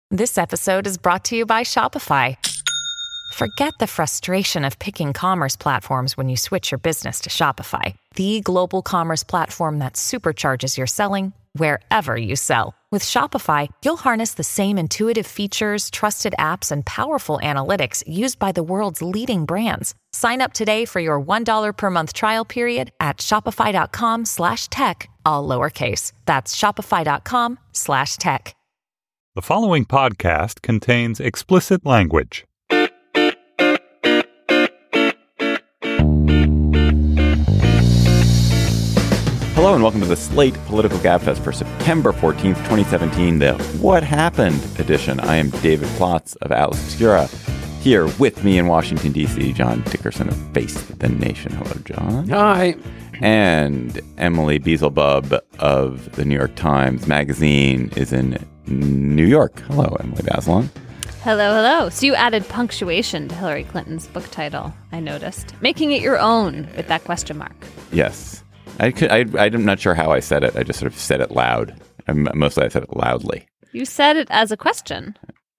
This episode is brought to you by Shopify. Forget the frustration of picking commerce platforms when you switch your business to Shopify, the global commerce platform that supercharges your selling wherever you sell. With Shopify, you'll harness the same intuitive features, trusted apps, and powerful analytics used by the world's leading brands. Sign up today for your $1 per month trial period at shopify.com/tech, all lowercase. That's shopify.com/tech. The following podcast contains explicit language. Hello and welcome to the Slate Political Gabfest for September 14th, 2017, the What Happened edition. I am David Plotz of Atlas Obscura. Here with me in Washington, D.C., John Dickerson of Face the Nation. Hello, John. Hi. And Emily Beelzebub of the New York Times Magazine is in New York. Hello, Emily Bazelon. Hello. So you added punctuation to Hillary Clinton's book title, I noticed, making it your own with that question mark. Yes. I'm not sure how I said it. I just sort of said it loud. Mostly I said it loudly. You said it as a question.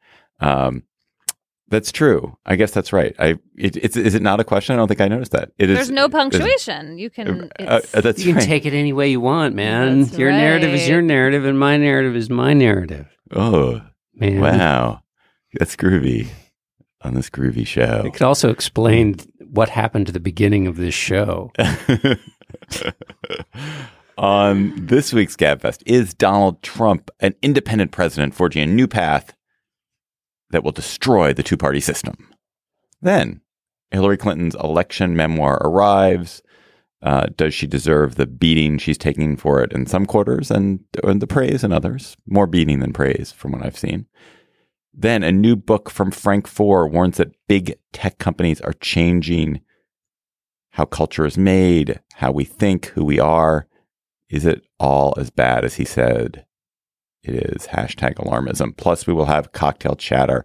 That's true. I guess that's right. Is it not a question? I don't think I noticed that. There's no punctuation. You can. That's you can right. take it any way you want, man. That's your narrative is your narrative, and my narrative is my narrative. Oh, man! Wow, that's groovy on this groovy show. It could also explain what happened to the beginning of this show. On this week's Gabfest, is Donald Trump an independent president forging a new path that will destroy the two-party system? Then, Hillary Clinton's election memoir arrives. Does she deserve the beating she's taking for it in some quarters and the praise in others? More beating than praise from what I've seen. Then, a new book from Frank Foer warns that big tech companies are changing how culture is made, how we think, who we are. Is it all as bad as he said it is? #alarmism. Plus, we will have cocktail chatter.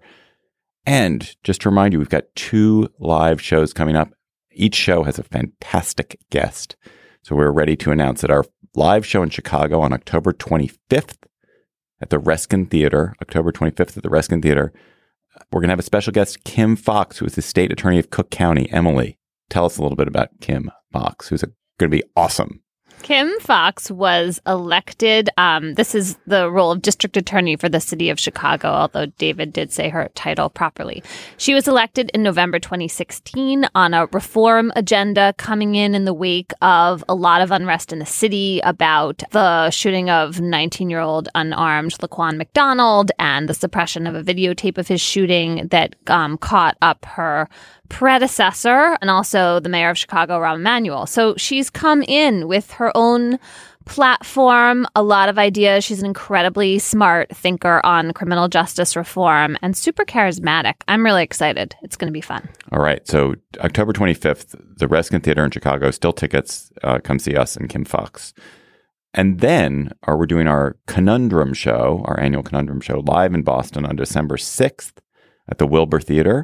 And just to remind you, we've got 2 live shows coming up. Each show has a fantastic guest. So we're ready to announce that our live show in Chicago on October 25th at the Reskin Theater, October 25th at the Reskin Theater, we're going to have a special guest, Kim Foxx, who is the state attorney of Cook County. Emily, tell us a little bit about Kim Foxx, who's going to be awesome. Kim Foxx was elected. This is the role of district attorney for the city of Chicago, although David did say her title properly. She was elected in November 2016 on a reform agenda coming in the wake of a lot of unrest in the city about the shooting of 19-year-old unarmed Laquan McDonald and the suppression of a videotape of his shooting that caught up her predecessor and also the mayor of Chicago, Rahm Emanuel. So she's come in with her own platform, a lot of ideas. She's an incredibly smart thinker on criminal justice reform and super charismatic. I'm really excited. It's going to be fun. All right. So October 25th, the Reskin Theater in Chicago, still tickets. Come see us and Kim Foxx. And then we're doing our Conundrum show, our annual Conundrum show, live in Boston on December 6th at the Wilbur Theater.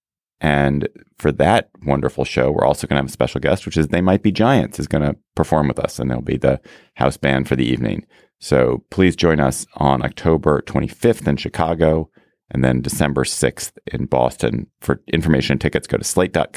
And for that wonderful show, we're also going to have a special guest, which is They Might Be Giants, is going to perform with us, and they'll be the house band for the evening. So please join us on October 25th in Chicago and then December 6th in Boston. For information and tickets, go to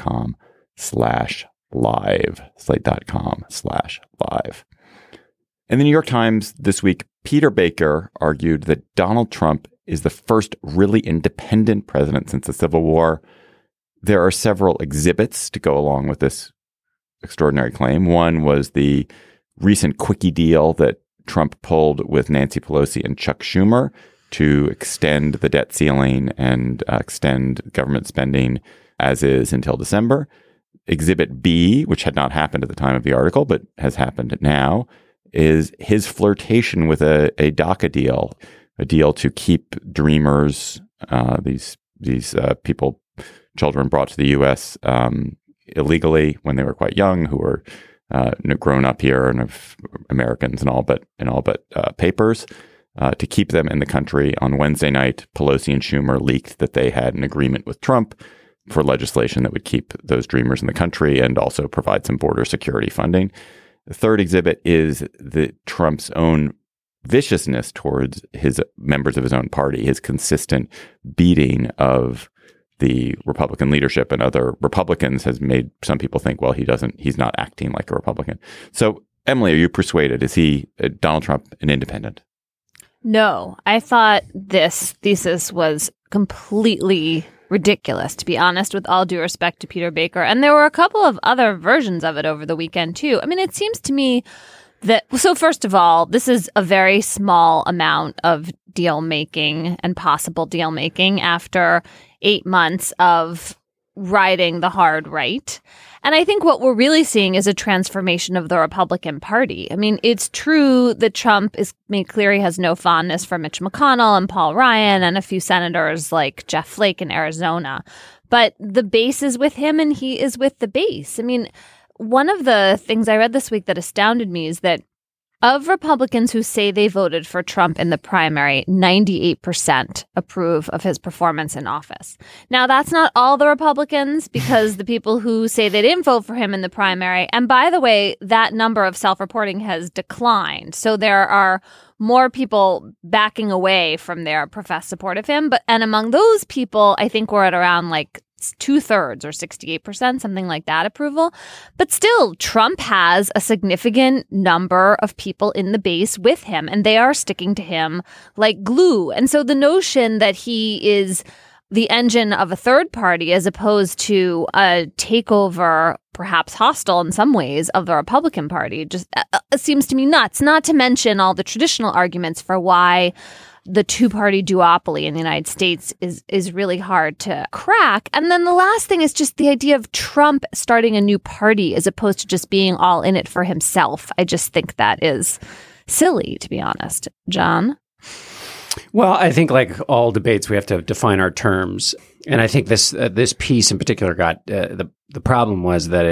slate.com/live, slate.com/live. In the New York Times this week, Peter Baker argued that Donald Trump is the first really independent president since the Civil War. There are several exhibits to go along with this extraordinary claim. One was the recent quickie deal that Trump pulled with Nancy Pelosi and Chuck Schumer to extend the debt ceiling and extend government spending as is until December. Exhibit B, which had not happened at the time of the article, but has happened now, is his flirtation with a DACA deal, a deal to keep dreamers, these people, children brought to the U.S. Illegally when they were quite young, who were grown up here and of Americans and all but papers, to keep them in the country. On Wednesday night, Pelosi and Schumer leaked that they had an agreement with Trump for legislation that would keep those dreamers in the country and also provide some border security funding. The third exhibit is Trump's own viciousness towards his members of his own party, his consistent beating of the Republican leadership and other Republicans has made some people think, well, he's not acting like a Republican. So, Emily, are you persuaded? Is Donald Trump an independent? No, I thought this thesis was completely ridiculous, to be honest, with all due respect to Peter Baker. And there were a couple of other versions of it over the weekend, too. I mean, it seems to me that, so first of all, this is a very small amount of deal making and possible deal making after 8 months of riding the hard right. And I think what we're really seeing is a transformation of the Republican Party. I mean, it's true that Trump is made clear he has no fondness for Mitch McConnell and Paul Ryan and a few senators like Jeff Flake in Arizona. But the base is with him and he is with the base. I mean, one of the things I read this week that astounded me is that of Republicans who say they voted for Trump in the primary, 98% approve of his performance in office. Now, that's not all the Republicans, because the people who say they didn't vote for him in the primary, and by the way, that number of self-reporting has declined. So there are more people backing away from their professed support of him. And among those people, I think we're at around like 2/3 or 68%, something like that approval. But still, Trump has a significant number of people in the base with him, and they are sticking to him like glue. And so the notion that he is the engine of a third party as opposed to a takeover, perhaps hostile in some ways, of the Republican Party just seems to me nuts, not to mention all the traditional arguments for why the two-party duopoly in the United States is really hard to crack. And then the last thing is just the idea of Trump starting a new party as opposed to just being all in it for himself. I just think that is silly, to be honest. John? Well, I think like all debates, we have to define our terms. And I think this piece in particular got the problem was that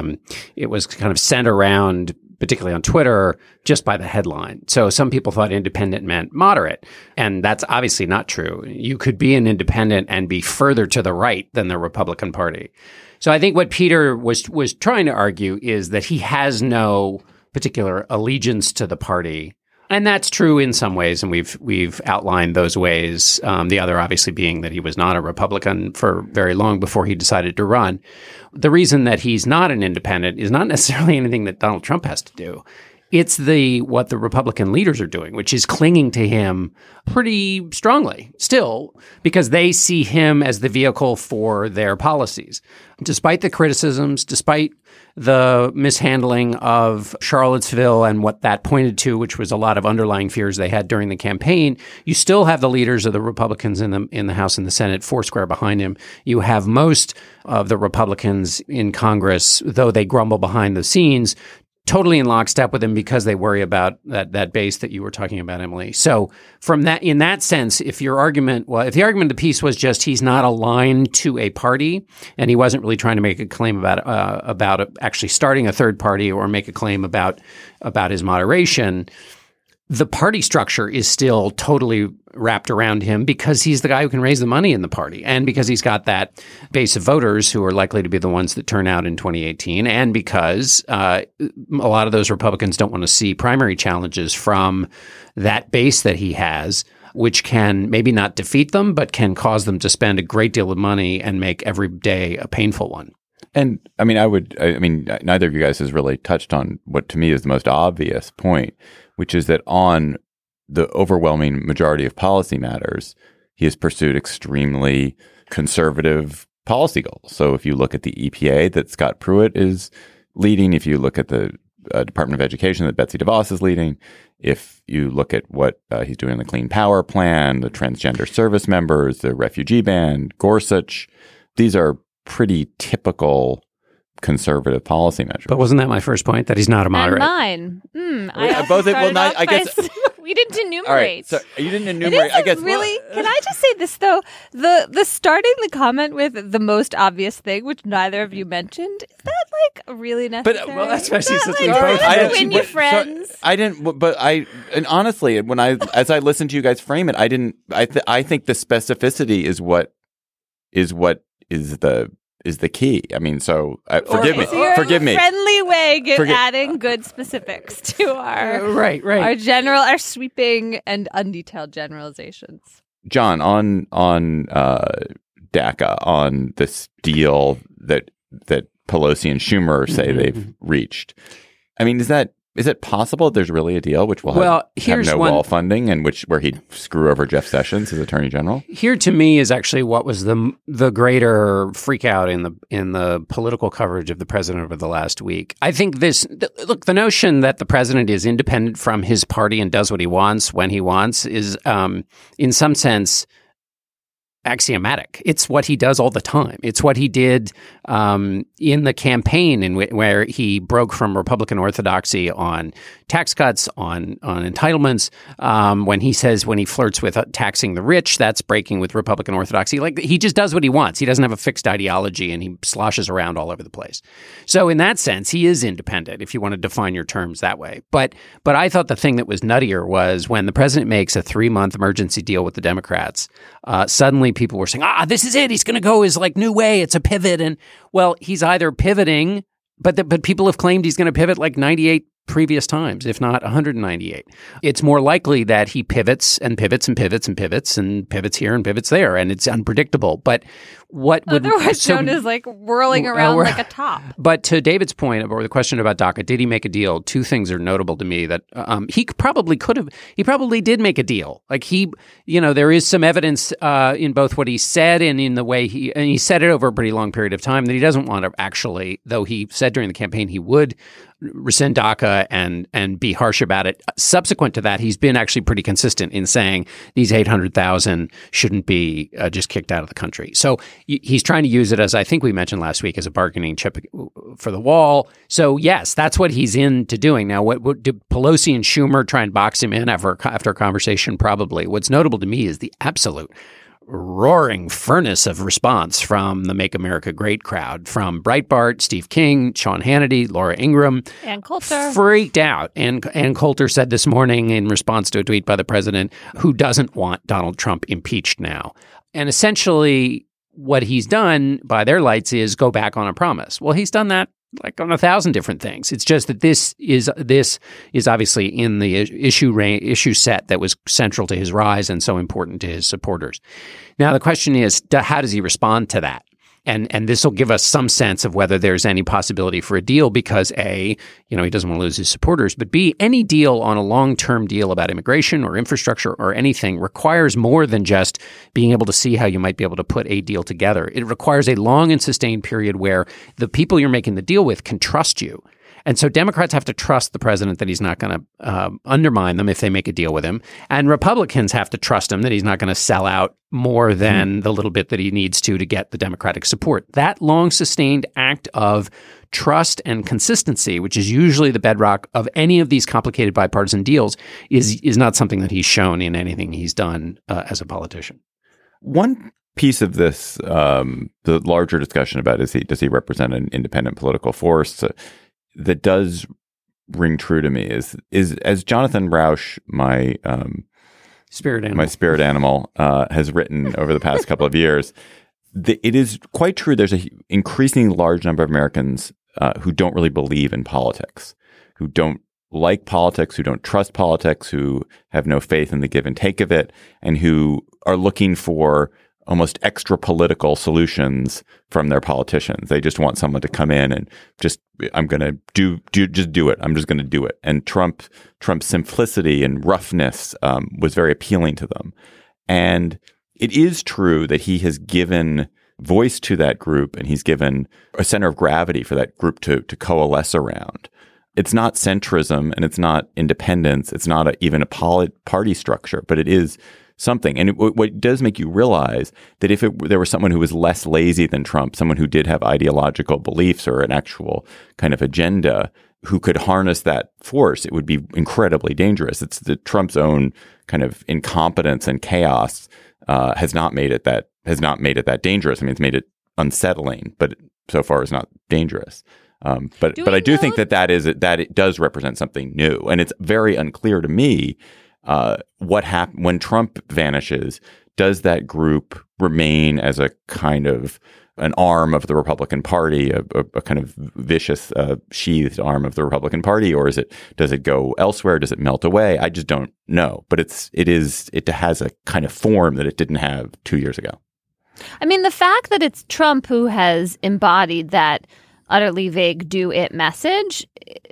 it was kind of sent around, particularly on Twitter, just by the headline. So some people thought independent meant moderate, and that's obviously not true. You could be an independent and be further to the right than the Republican Party. So I think what Peter was trying to argue is that he has no particular allegiance to the party. And that's true in some ways, and we've outlined those ways. The other, obviously, being that he was not a Republican for very long before he decided to run. The reason that he's not an independent is not necessarily anything that Donald Trump has to do. It's what the Republican leaders are doing, which is clinging to him pretty strongly still, because they see him as the vehicle for their policies. Despite the criticisms, despite the mishandling of Charlottesville and what that pointed to, which was a lot of underlying fears they had during the campaign, you still have the leaders of the Republicans in the House and the Senate foursquare behind him. You have most of the Republicans in Congress, though they grumble behind the scenes, totally in lockstep with him because they worry about that base that you were talking about, Emily. So from that, in that sense, if the argument of the piece was just he's not aligned to a party and he wasn't really trying to make a claim about actually starting a third party or make a claim about his moderation, the party structure is still totally wrapped around him because he's the guy who can raise the money in the party, and because he's got that base of voters who are likely to be the ones that turn out in 2018, and because a lot of those Republicans don't want to see primary challenges from that base that he has, which can maybe not defeat them, but can cause them to spend a great deal of money and make every day a painful one. And I mean, neither of you guys has really touched on what to me is the most obvious point, which is that on the overwhelming majority of policy matters, he has pursued extremely conservative policy goals. So if you look at the EPA that Scott Pruitt is leading, if you look at the Department of Education that Betsy DeVos is leading, if you look at what he's doing in the Clean Power Plan, the transgender service members, the refugee ban, Gorsuch, these are pretty typical conservative policy measures. But wasn't that my first point, that he's not a moderate? And mine. I guess we didn't enumerate. All right, so you didn't enumerate. I guess really. Can I just say this though? The starting the comment with the most obvious thing, which neither of you mentioned, is that like really necessary? But especially since we both win you friends. I didn't. But and honestly, as I listened to you guys frame it, I didn't. I think the specificity is what is the is the key. I mean, so forgive me. So Forgive me. Friendly way adding good specifics to our right. our sweeping and undetailed generalizations. John, on DACA, on this deal that Pelosi and Schumer say they've reached. I mean, is it possible that there's really a deal which will have no wall funding and where he'd screw over Jeff Sessions as Attorney General? Here, to me, is actually what was the greater freak out in the political coverage of the president over the last week. I think the notion that the president is independent from his party and does what he wants when he wants is, in some sense, axiomatic. It's what he does all the time. It's what he did in the campaign where he broke from Republican orthodoxy on tax cuts, on entitlements. When he flirts with taxing the rich, that's breaking with Republican orthodoxy. Like, he just does what he wants. He doesn't have a fixed ideology, and he sloshes around all over the place. So in that sense, he is independent, if you want to define your terms that way. But I thought the thing that was nuttier was when the president makes a 3-month emergency deal with the Democrats, suddenly people were saying, this is it. He's going to go his new way. It's a pivot. And well, he's either pivoting, but people have claimed he's going to pivot 98 previous times, if not 198. It's more likely that he pivots and pivots and pivots and pivots and pivots here and pivots there, and it's unpredictable. But what would otherwise known as whirling around like a top? But to David's point, or the question about DACA, did he make a deal? Two things are notable to me that he probably could have. He probably did make a deal. There is some evidence in both what he said and in the way he said it over a pretty long period of time that he doesn't want to actually, though he said during the campaign he would rescind DACA and be harsh about it. Subsequent to that, he's been actually pretty consistent in saying these 800,000 shouldn't be just kicked out of the country. So he's trying to use it, as I think we mentioned last week, as a bargaining chip for the wall. So yes, that's what he's into doing. Now, what did Pelosi and Schumer try and box him in after a conversation? Probably. What's notable to me is the absolute roaring furnace of response from the Make America Great crowd, from Breitbart, Steve King, Sean Hannity, Laura Ingraham. And Coulter. Freaked out. And Coulter said this morning in response to a tweet by the president, who doesn't want Donald Trump impeached now. And essentially what he's done by their lights is go back on a promise. Well, he's done that on 1,000 different things. It's just that this is obviously in the issue set that was central to his rise and so important to his supporters. Now, the question is, how does he respond to that? And this will give us some sense of whether there's any possibility for a deal because A, he doesn't want to lose his supporters, but B, any deal on a long-term deal about immigration or infrastructure or anything requires more than just being able to see how you might be able to put a deal together. It requires a long and sustained period where the people you're making the deal with can trust you. And so Democrats have to trust the president that he's not going to undermine them if they make a deal with him. And Republicans have to trust him that he's not going to sell out more than the little bit that he needs to get the Democratic support. That long sustained act of trust and consistency, which is usually the bedrock of any of these complicated bipartisan deals, is not something that he's shown in anything he's done as a politician. One piece of this, the larger discussion about does he represent an independent political force that does ring true to me is as Jonathan Rauch, my spirit animal, has written over the past couple of years. It is quite true. There's an increasingly large number of Americans who don't really believe in politics, who don't like politics, who don't trust politics, who have no faith in the give and take of it, and who are looking for almost extra political solutions from their politicians. They just want someone to come in and I'm going to do it. I'm just going to do it. And Trump's simplicity and roughness was very appealing to them. And it is true that he has given voice to that group and he's given a center of gravity for that group to coalesce around. It's not centrism and it's not independence. It's not even a party structure, but it is something. And what does make you realize that if there was someone who was less lazy than Trump, someone who did have ideological beliefs or an actual kind of agenda who could harness that force, it would be incredibly dangerous. It's Trump's own kind of incompetence and chaos has not made it that dangerous. I mean, it's made it unsettling, but so far is not dangerous. But I do think that it does represent something new, and it's very unclear to me what happened when Trump vanishes. Does that group remain as a kind of an arm of the Republican Party, a kind of vicious, sheathed arm of the Republican Party, or does it go elsewhere? Does it melt away? I just don't know. But it has a kind of form that it didn't have 2 years ago. I mean, the fact that it's Trump who has embodied that utterly vague "do it" message,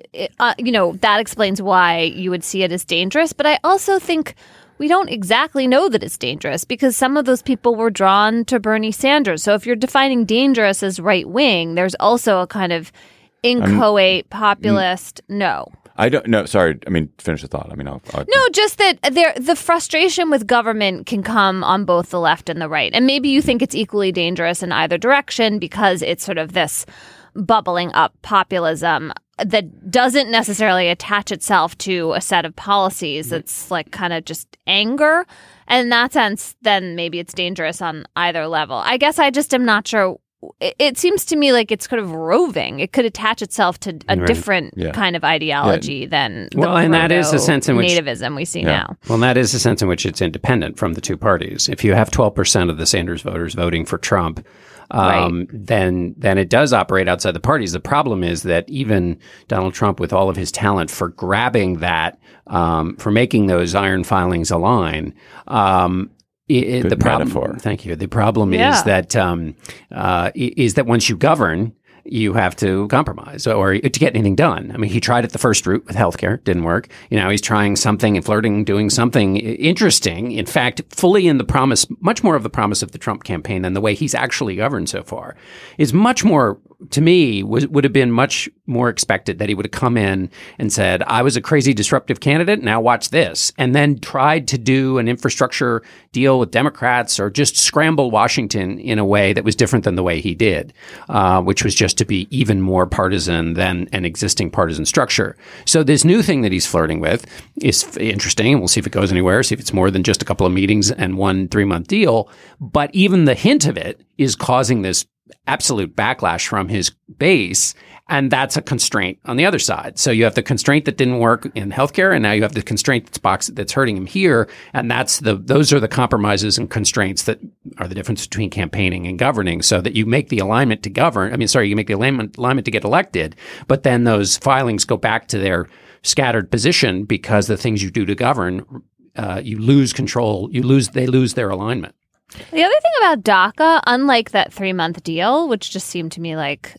that explains why you would see it as dangerous. But I also think we don't exactly know that it's dangerous because some of those people were drawn to Bernie Sanders. So if you're defining dangerous as right wing, there's also a kind of inchoate populist. No. I don't know. Sorry. I mean, finish the thought. I mean, I'll No, just that the frustration with government can come on both the left and the right. And maybe you think it's equally dangerous in either direction because it's sort of this bubbling up populism that doesn't necessarily attach itself to a set of policies. It's like kind of just anger. And in that sense, then maybe it's dangerous on either level. I guess I just am not sure. It seems to me like it's kind of roving. It could attach itself to a different kind of ideology than and that is the sense in which nativism we see now. Well, that is the sense in which it's independent from the two parties. If you have 12% of the Sanders voters voting for Trump, then it does operate outside the parties. The problem is that even Donald Trump, with all of his talent for grabbing that, for making those iron filings align, the problem. Metaphor. Thank you. The problem is that once you govern, you have to compromise or to get anything done. I mean, he tried it the first route with healthcare, didn't work. He's trying something and flirting, doing something interesting. In fact, fully in the promise, much more of the promise of the Trump campaign than the way he's actually governed so far is much more. To me, would have been much more expected that he would have come in and said, I was a crazy disruptive candidate, now watch this, and then tried to do an infrastructure deal with Democrats or just scramble Washington in a way that was different than the way he did, which was just to be even more partisan than an existing partisan structure. So this new thing that he's flirting with is interesting, and we'll see if it goes anywhere, see if it's more than just a couple of meetings and 1 3-month deal. But even the hint of it is causing this absolute backlash from his base, and that's a constraint on the other side. So you have the constraint that didn't work in healthcare, and now you have the constraint that's hurting him here, and those are the compromises and constraints that are the difference between campaigning and governing. So that you make the alignment to govern. You make the alignment to get elected, but then those filings go back to their scattered position because the things you do to govern, you lose control. They lose their alignment. The other thing about DACA, unlike that 3-month deal, which just seemed to me like,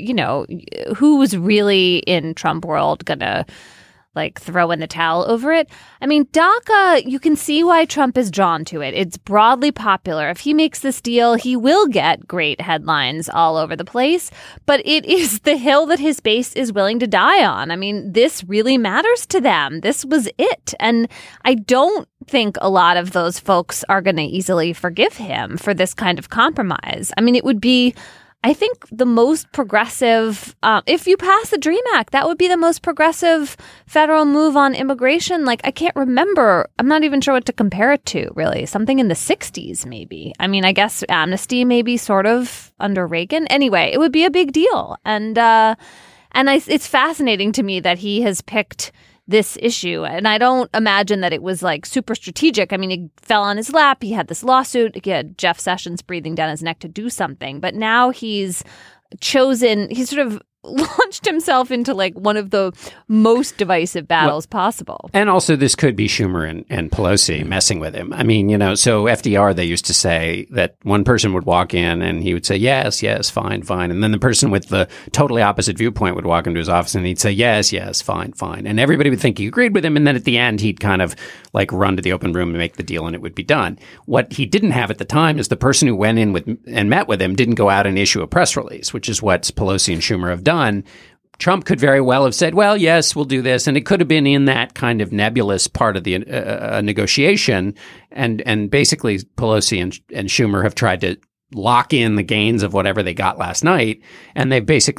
who was really in Trump world going to throw in the towel over it? I mean, DACA, you can see why Trump is drawn to it. It's broadly popular. If he makes this deal, he will get great headlines all over the place. But it is the hill that his base is willing to die on. I mean, this really matters to them. This was it. And I don't think a lot of those folks are going to easily forgive him for this kind of compromise. I mean, it would be, I think, the most progressive, if you pass the DREAM Act, that would be the most progressive federal move on immigration. I can't remember. I'm not even sure what to compare it to, really. Something in the 60s, maybe. I mean, I guess amnesty maybe sort of under Reagan. Anyway, it would be a big deal. And it's fascinating to me that he has picked this issue. And I don't imagine that it was super strategic. I mean, it fell on his lap. He had this lawsuit. He had Jeff Sessions breathing down his neck to do something. But now he's sort of launched himself into one of the most divisive battles possible. And also this could be Schumer and Pelosi messing with him. I mean, so FDR, they used to say that one person would walk in and he would say, yes, yes, fine, fine. And then the person with the totally opposite viewpoint would walk into his office and he'd say, yes, yes, fine, fine. And everybody would think he agreed with him. And then at the end, he'd kind of run to the open room and make the deal and it would be done. What he didn't have at the time is the person who went in with and met with him didn't go out and issue a press release, which is what Pelosi and Schumer have done. Trump could very well have said, well, yes, we'll do this. And it could have been in that kind of nebulous part of the negotiation. And basically, Pelosi and Schumer have tried to lock in the gains of whatever they got last night. And they've basically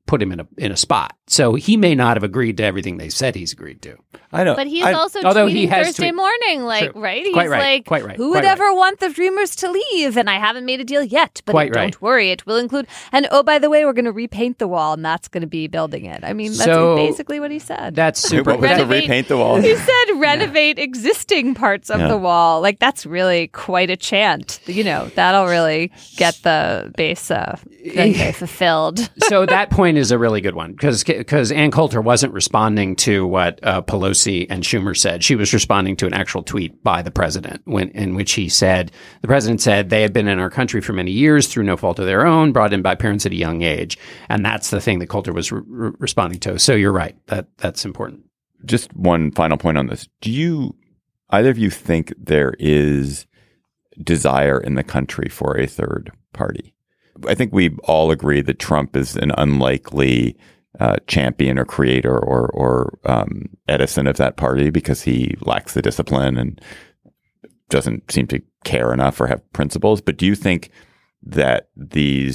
put him in a spot. So he may not have agreed to everything they said he's agreed to. I know. But he's also although tweeting he has Thursday morning, like, True. right? He's Quite right. like, Quite right. Who Quite would right. ever want the Dreamers to leave? And I haven't made a deal yet, but Quite don't right. worry, it will include. And oh, by the way, we're going to repaint the wall, and that's going to be building it. I mean, that's So- basically what he said. That's super. What was to repaint the wall? He said renovate existing parts of the wall. Like, that's really quite a chant. You know, that'll really get the base fulfilled. So that point is a really good one because Ann Coulter wasn't responding to what Pelosi and Schumer said. She was responding to an actual tweet by the president in which the president said they had been in our country for many years through no fault of their own, brought in by parents at a young age. And that's the thing that Coulter was responding to. So you're right. That's important. Just one final point on this. Do either of you think there is desire in the country for a third party? I think we all agree that Trump is an unlikely champion or creator or Edison of that party because he lacks the discipline and doesn't seem to care enough or have principles. But do you think that the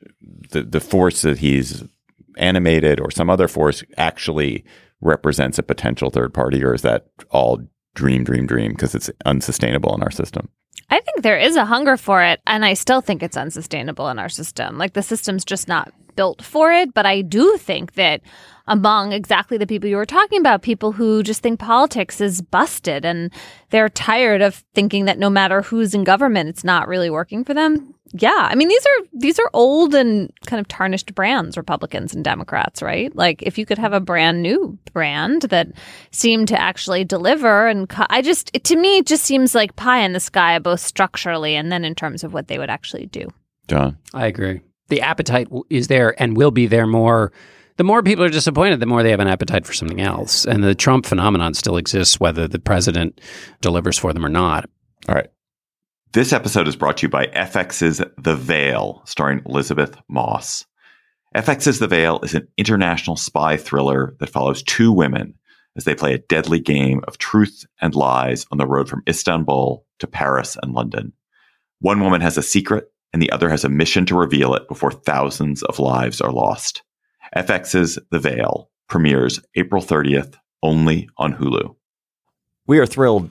force that he's animated or some other force actually represents a potential third party, or is that all dream because it's unsustainable in our system? I think there is a hunger for it, and I still think it's unsustainable in our system. Like, the system's just not built for it. But I do think that among exactly the people you were talking about, people who just think politics is busted and they're tired of thinking that no matter who's in government, it's not really working for them. Yeah. I mean, these are old and kind of tarnished brands, Republicans and Democrats, right? Like, if you could have a brand new brand that seemed to actually deliver to me, it just seems like pie in the sky, both structurally and then in terms of what they would actually do. John? I agree. The appetite is there and will be there more. The more people are disappointed, the more they have an appetite for something else. And the Trump phenomenon still exists, whether the president delivers for them or not. All right. This episode is brought to you by FX's The Veil, starring Elizabeth Moss. FX's The Veil is an international spy thriller that follows two women as they play a deadly game of truth and lies on the road from Istanbul to Paris and London. One woman has a secret, and the other has a mission to reveal it before thousands of lives are lost. FX's The Veil premieres April 30th, only on Hulu. We are thrilled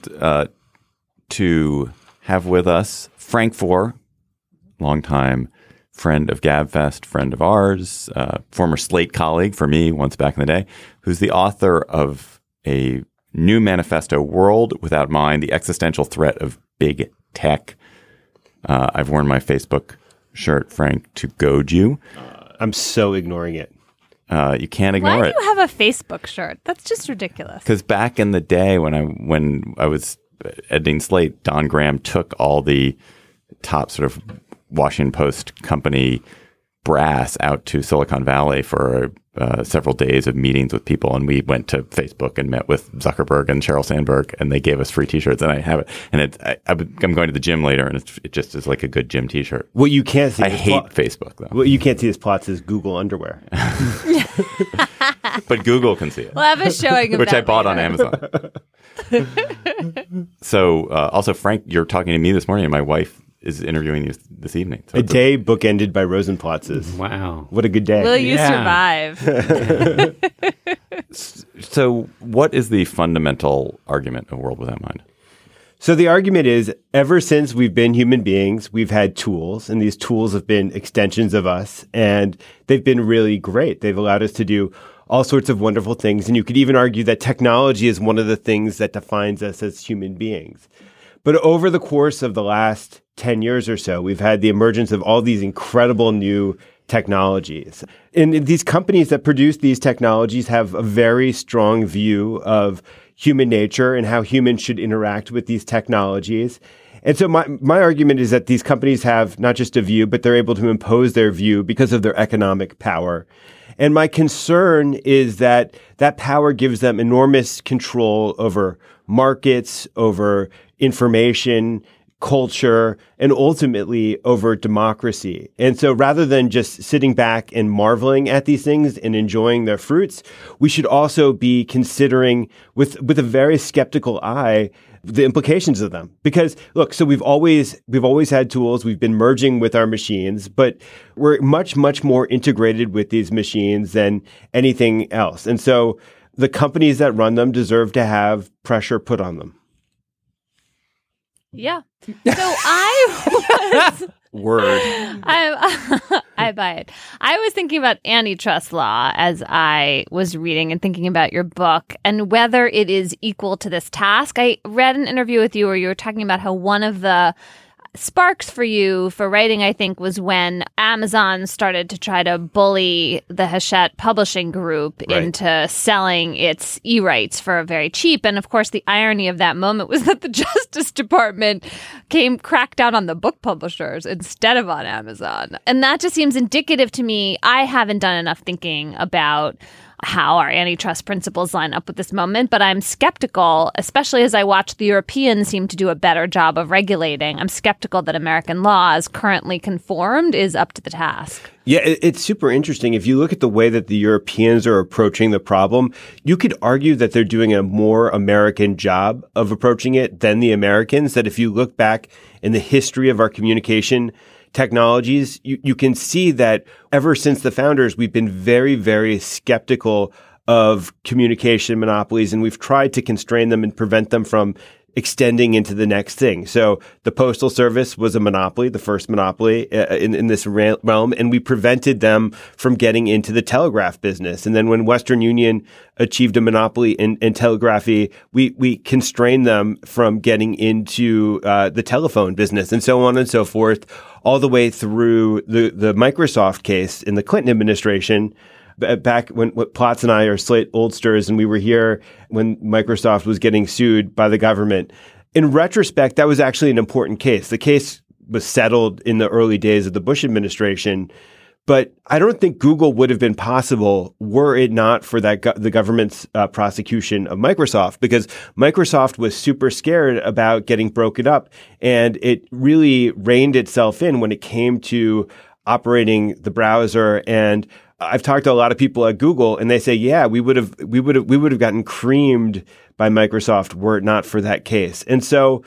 to have with us Frank Foer, longtime friend of GabFest, friend of ours, former Slate colleague for me once back in the day, who's the author of a new manifesto, World Without Mind, the Existential Threat of Big Tech. I've worn my Facebook shirt, Frank, to goad you. I'm so ignoring it. You can't ignore Why it. do you have a Facebook shirt? That's just ridiculous. Because back in the day when I was editing Slate, Don Graham took all the top sort of Washington Post company brass out to Silicon Valley for several days of meetings with people. And we went to Facebook and met with Zuckerberg and Sheryl Sandberg, and they gave us free T-shirts. And I have it. And I'm going to the gym later, and it just is like a good gym T-shirt. What you can't see. I hate Facebook, though. What you can't see as plots is Google underwear. But Google can see it. We'll have a showing of Which that I bought on later. Amazon. So also, Frank, you're talking to me this morning, and my wife is interviewing you this evening. So A day bookended by Rosenplatzes. Wow. What a good day. Will you Yeah. survive? So what is the fundamental argument of World Without Mind? So the argument is, ever since we've been human beings, we've had tools, and these tools have been extensions of us, and they've been really great. They've allowed us to do all sorts of wonderful things, and you could even argue that technology is one of the things that defines us as human beings. But over the course of the last 10 years or so, we've had the emergence of all these incredible new technologies. And these companies that produce these technologies have a very strong view of human nature and how humans should interact with these technologies. And so my argument is that these companies have not just a view, but they're able to impose their view because of their economic power. And my concern is that that power gives them enormous control over markets, over information, culture, and ultimately over democracy. And so rather than just sitting back and marveling at these things and enjoying their fruits, we should also be considering with a very skeptical eye the implications of them. Because look, so we've always had tools, we've been merging with our machines, but we're much, much more integrated with these machines than anything else. And so the companies that run them deserve to have pressure put on them. Yeah. So I was Word. I buy it. I was thinking about antitrust law as I was reading and thinking about your book and whether it is equal to this task. I read an interview with you where you were talking about how one of the sparks for you for writing, I think, was when Amazon started to try to bully the Hachette Publishing Group into selling its e-rights for very cheap. And of course, the irony of that moment was that the Justice Department cracked down on the book publishers instead of on Amazon. And that just seems indicative to me. I haven't done enough thinking about how our antitrust principles line up with this moment, but I'm skeptical, especially as I watch the Europeans seem to do a better job of regulating. I'm skeptical that American law, as currently conformed, is up to the task. Yeah, it's super interesting. If you look at the way that the Europeans are approaching the problem, you could argue that they're doing a more American job of approaching it than the Americans. That if you look back in the history of our communication technologies, you can see that ever since the founders, we've been very, very skeptical of communication monopolies, and we've tried to constrain them and prevent them from extending into the next thing. So the Postal Service was a monopoly, the first monopoly in this realm, and we prevented them from getting into the telegraph business. And then when Western Union achieved a monopoly in telegraphy, we constrained them from getting into the telephone business, and so on and so forth, all the way through the Microsoft case in the Clinton administration. Back when Plotz and I are Slate oldsters, and we were here when Microsoft was getting sued by the government. In retrospect, that was actually an important case. The case was settled in the early days of the Bush administration, but I don't think Google would have been possible were it not for that the government's prosecution of Microsoft, because Microsoft was super scared about getting broken up, and it really reined itself in when it came to operating the browser. And I've talked to a lot of people at Google, and they say, "Yeah, we would have gotten creamed by Microsoft were it not for that case." And so,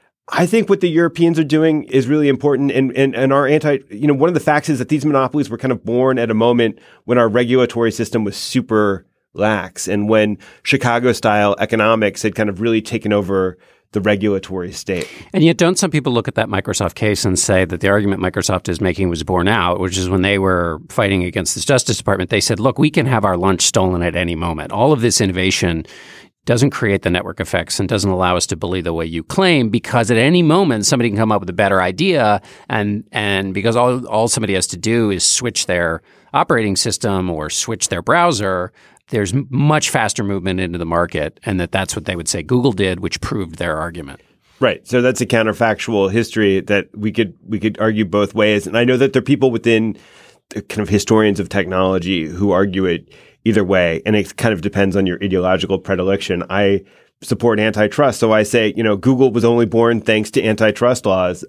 I think what the Europeans are doing is really important. And our one of the facts is that these monopolies were kind of born at a moment when our regulatory system was super lax, and when Chicago-style economics had kind of really taken over the regulatory state. And yet, don't some people look at that Microsoft case and say that the argument Microsoft is making was borne out, which is when they were fighting against the Justice Department, they said, look, we can have our lunch stolen at any moment. All of this innovation doesn't create the network effects and doesn't allow us to bully the way you claim, because at any moment somebody can come up with a better idea, and because all somebody has to do is switch their operating system or switch their browser, there's much faster movement into the market, and that's what they would say Google did, which proved their argument. Right. So that's a counterfactual history that we could argue both ways. And I know that there are people within kind of historians of technology who argue it either way, and it kind of depends on your ideological predilection. I support antitrust, so I say, Google was only born thanks to antitrust laws.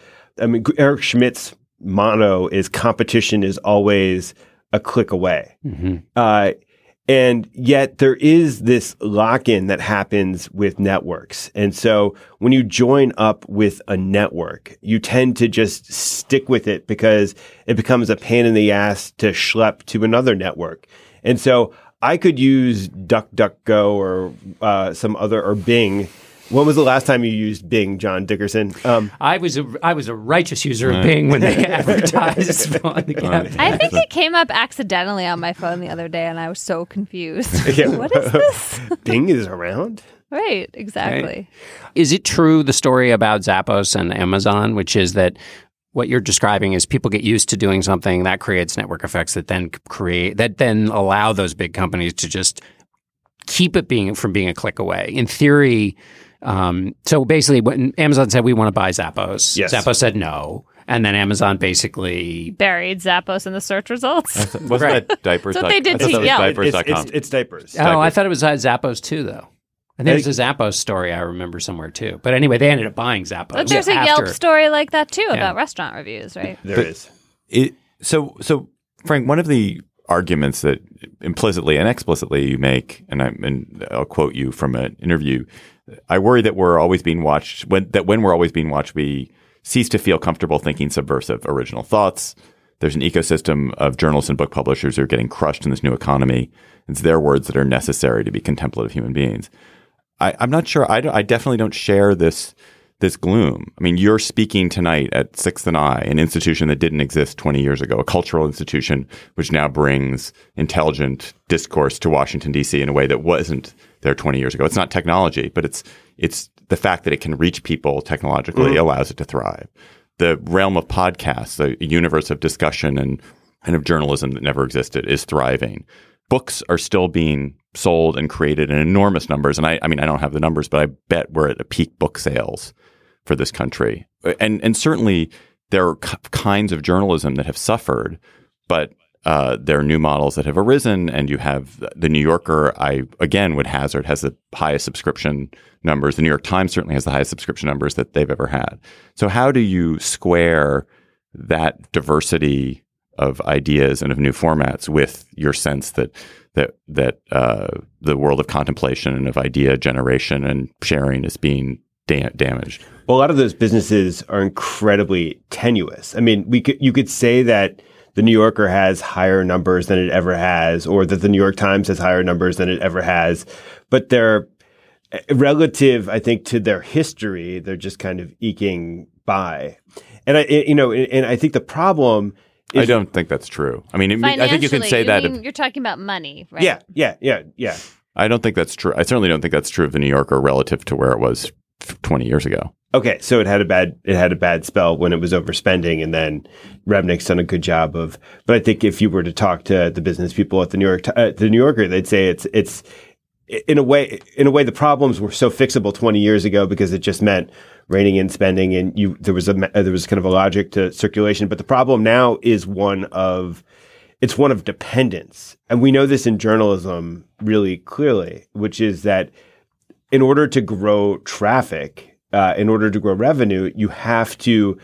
Eric Schmidt's motto is competition is always a click away. Mm-hmm. And yet there is this lock-in that happens with networks. And so when you join up with a network, you tend to just stick with it because it becomes a pain in the ass to schlep to another network. And so I could use DuckDuckGo or Bing. When was the last time you used Bing, John Dickerson? I was a righteous user of Bing when they advertised on the Gab. I think it came up accidentally on my phone the other day, and I was so confused. What is this? Bing is around? Right, exactly. Right. Is it true, the story about Zappos and Amazon, which is that what you're describing is people get used to doing something that creates network effects that then allow those big companies to just keep it from being a click away? In theory. So basically, when Amazon said we want to buy Zappos, yes. Zappos said no, and then Amazon basically buried Zappos in the search results. Wasn't that diapers? That's what they did to Yelp. Diapers.com. It's diapers. Oh, I thought it was Zappos too, though. And there's a Zappos story I remember somewhere too. But anyway, they ended up buying Zappos. But there's a Yelp story like that too about restaurant reviews, right? There is. So Frank, one of the arguments that implicitly and explicitly you make, and I'll quote you from an interview, I worry that we're always being watched. When we're always being watched, we cease to feel comfortable thinking subversive, original thoughts. There's an ecosystem of journalists and book publishers who are getting crushed in this new economy. It's their words that are necessary to be contemplative human beings. I'm not sure. I definitely don't share this gloom. I mean, you're speaking tonight at 6th and I, an institution that didn't exist 20 years ago, a cultural institution which now brings intelligent discourse to Washington, D.C. in a way that wasn't there 20 years ago. It's not technology, but it's the fact that it can reach people technologically allows it to thrive. The realm of podcasts, a universe of discussion and of journalism that never existed, is thriving. Books are still being sold and created in enormous numbers. And I mean, I don't have the numbers, but I bet we're at a peak book sales for this country. And certainly there are kinds of journalism that have suffered, but there are new models that have arisen. And you have the New Yorker, I again would hazard, has the highest subscription numbers. The New York Times certainly has the highest subscription numbers that they've ever had. So how do you square that diversity of ideas and of new formats with your sense that the world of contemplation and of idea generation and sharing is being damaged? Well, a lot of those businesses are incredibly tenuous. I mean, you could say that the New Yorker has higher numbers than it ever has, or that the New York Times has higher numbers than it ever has, but they're relative, I think, to their history. They're just kind of eking by, and I think the problem. I don't think that's true. I mean, I think you can say that. You're talking about money, right? Yeah. I don't think that's true. I certainly don't think that's true of the New Yorker relative to where it was 20 years ago. Okay, so it had a bad spell when it was overspending, and then Remnick's done a good job of. But I think if you were to talk to the business people at the New Yorker, they'd say it's in a way the problems were so fixable 20 years ago because it just meant reining in spending, and there was kind of a logic to circulation. But the problem now is one of dependence, and we know this in journalism really clearly, which is that in order to grow traffic, in order to grow revenue, you have to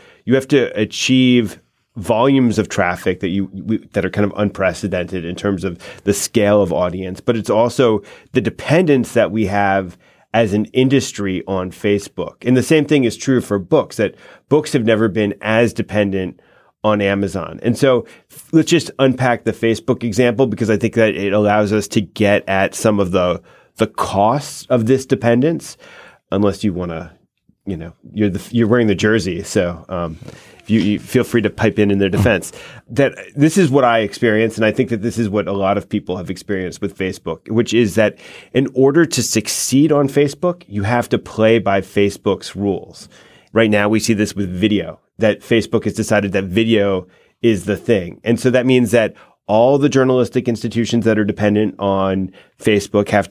achieve volumes of traffic that are kind of unprecedented in terms of the scale of audience. But it's also the dependence that we have as an industry on Facebook. And the same thing is true for books, that books have never been as dependent on Amazon. And so let's just unpack the Facebook example, because I think that it allows us to get at some of the costs of this dependence, unless you want to, you're wearing the jersey. So you feel free to pipe in their defense. That this is what I experienced, and I think that this is what a lot of people have experienced with Facebook, which is that in order to succeed on Facebook, you have to play by Facebook's rules. Right now, we see this with video, that Facebook has decided that video is the thing. And so that means that all the journalistic institutions that are dependent on Facebook have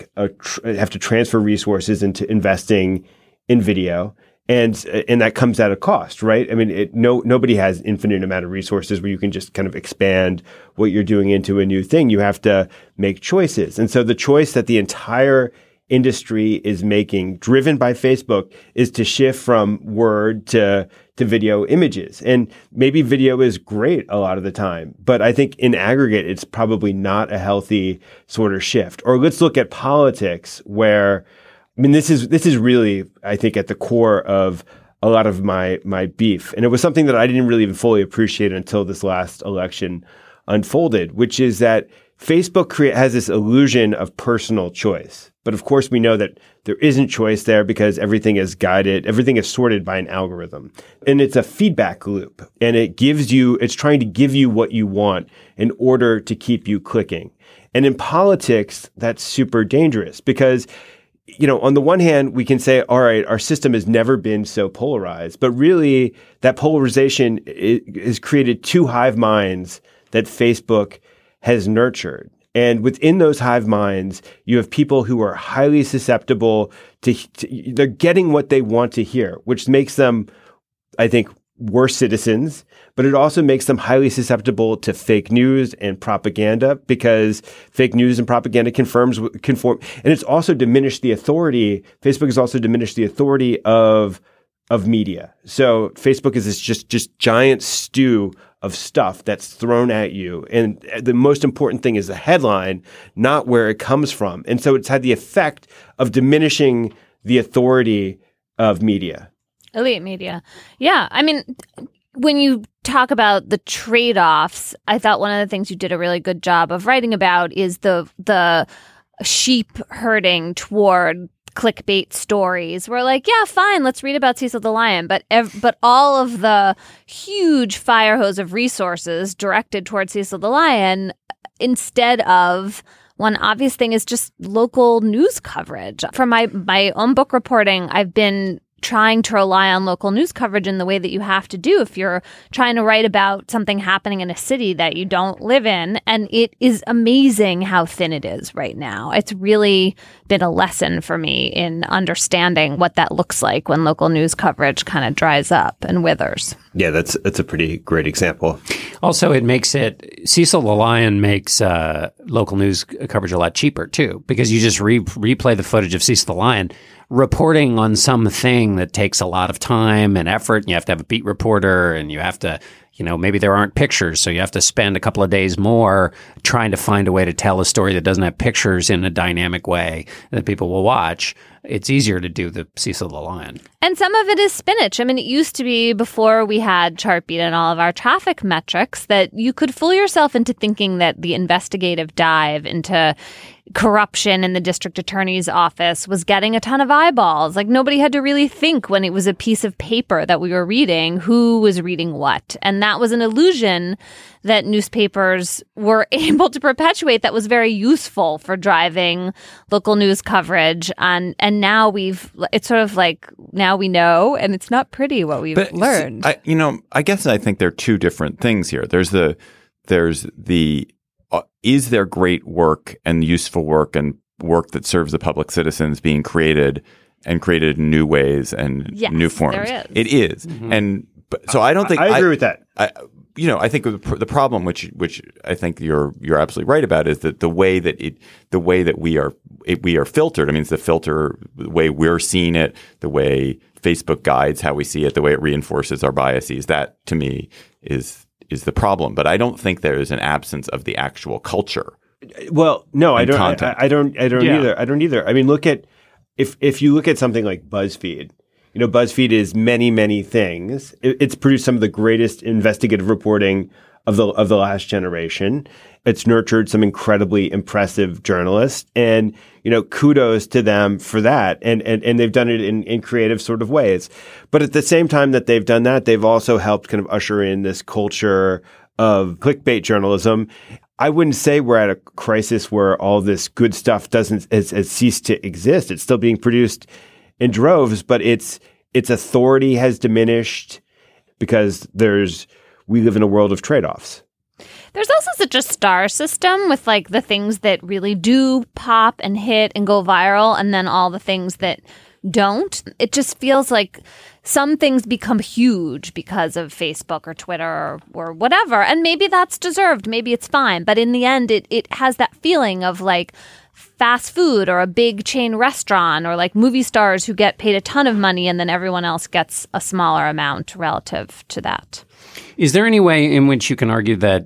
to transfer resources into investing in video. And that comes at a cost, right? I mean, nobody has infinite amount of resources where you can just kind of expand what you're doing into a new thing. You have to make choices. And so the choice that the entire industry is making, driven by Facebook, is to shift from word to video images. And maybe video is great a lot of the time, but I think in aggregate, it's probably not a healthy sort of shift. Or let's look at politics, where I mean, this is really, I think, at the core of a lot of my beef. And it was something that I didn't really even fully appreciate until this last election unfolded, which is that Facebook has this illusion of personal choice. But of course, we know that there isn't choice there, because everything is sorted by an algorithm. And it's a feedback loop. And it's trying to give you what you want in order to keep you clicking. And in politics, that's super dangerous, because on the one hand, we can say, all right, our system has never been so polarized, but really that polarization has created two hive minds that Facebook has nurtured. And within those hive minds, you have people who are highly susceptible to they're getting what they want to hear, which makes them, I think, worse citizens, but it also makes them highly susceptible to fake news and propaganda, because fake news and propaganda conform. And it's also diminished the authority. Facebook has also diminished the authority of media. So Facebook is this just giant stew of stuff that's thrown at you. And the most important thing is the headline, not where it comes from. And so it's had the effect of diminishing the authority of media. Elite media. Yeah. I mean, when you talk about the trade-offs, I thought one of the things you did a really good job of writing about is the sheep herding toward clickbait stories. We're like, yeah, fine, let's read about Cecil the Lion, but all of the huge fire hose of resources directed towards Cecil the Lion, instead of one obvious thing, is just local news coverage. For my own book reporting, I've been trying to rely on local news coverage in the way that you have to do if you're trying to write about something happening in a city that you don't live in. And it is amazing how thin it is right now. It's really been a lesson for me in understanding what that looks like when local news coverage kind of dries up and withers. Yeah, that's a pretty great example. Also, Cecil the Lion makes local news coverage a lot cheaper, too, because you just replay the footage of Cecil the Lion reporting on something that takes a lot of time and effort, and you have to have a beat reporter, and you have to, maybe there aren't pictures, so you have to spend a couple of days more trying to find a way to tell a story that doesn't have pictures in a dynamic way that people will watch. It's easier to do the Cecil the Lion. And some of it is spinach. I mean, it used to be, before we had Chartbeat and all of our traffic metrics, that you could fool yourself into thinking that the investigative dive into corruption in the district attorney's office was getting a ton of eyeballs. Like, nobody had to really think when it was a piece of paper that we were reading who was reading what. And that was an illusion that newspapers were able to perpetuate that was very useful for driving local news coverage. And now it's sort of like, now we know, and it's not pretty what we've learned. I guess I think there are two different things here. There's the is there great work and useful work and work that serves the public citizens being created in new ways and new forms? There is. It is. Mm-hmm. So I don't think I agree with that. I think the problem, which I think you're absolutely right about, is that the way that we are filtered. I mean, it's the way we're seeing it, the way Facebook guides how we see it, the way it reinforces our biases. That, to me, is the problem. But I don't think there is an absence of the actual culture. Well, no, I don't. Content. I don't either. I don't either. I mean, if you look at something like BuzzFeed. BuzzFeed is many, many things. It's produced some of the greatest investigative reporting of the last generation. It's nurtured some incredibly impressive journalists, and kudos to them for that. And they've done it in creative sort of ways. But at the same time that they've done that, they've also helped kind of usher in this culture of clickbait journalism. I wouldn't say we're at a crisis where all this good stuff has ceased to exist. It's still being produced in droves, but its authority has diminished because we live in a world of trade-offs. There's also such a star system with like the things that really do pop and hit and go viral, and then all the things that don't. It just feels like some things become huge because of Facebook or Twitter or whatever, and maybe that's deserved. Maybe it's fine, but in the end, it has that feeling of like fast food or a big chain restaurant or like movie stars who get paid a ton of money and then everyone else gets a smaller amount relative to that. Is there any way in which you can argue that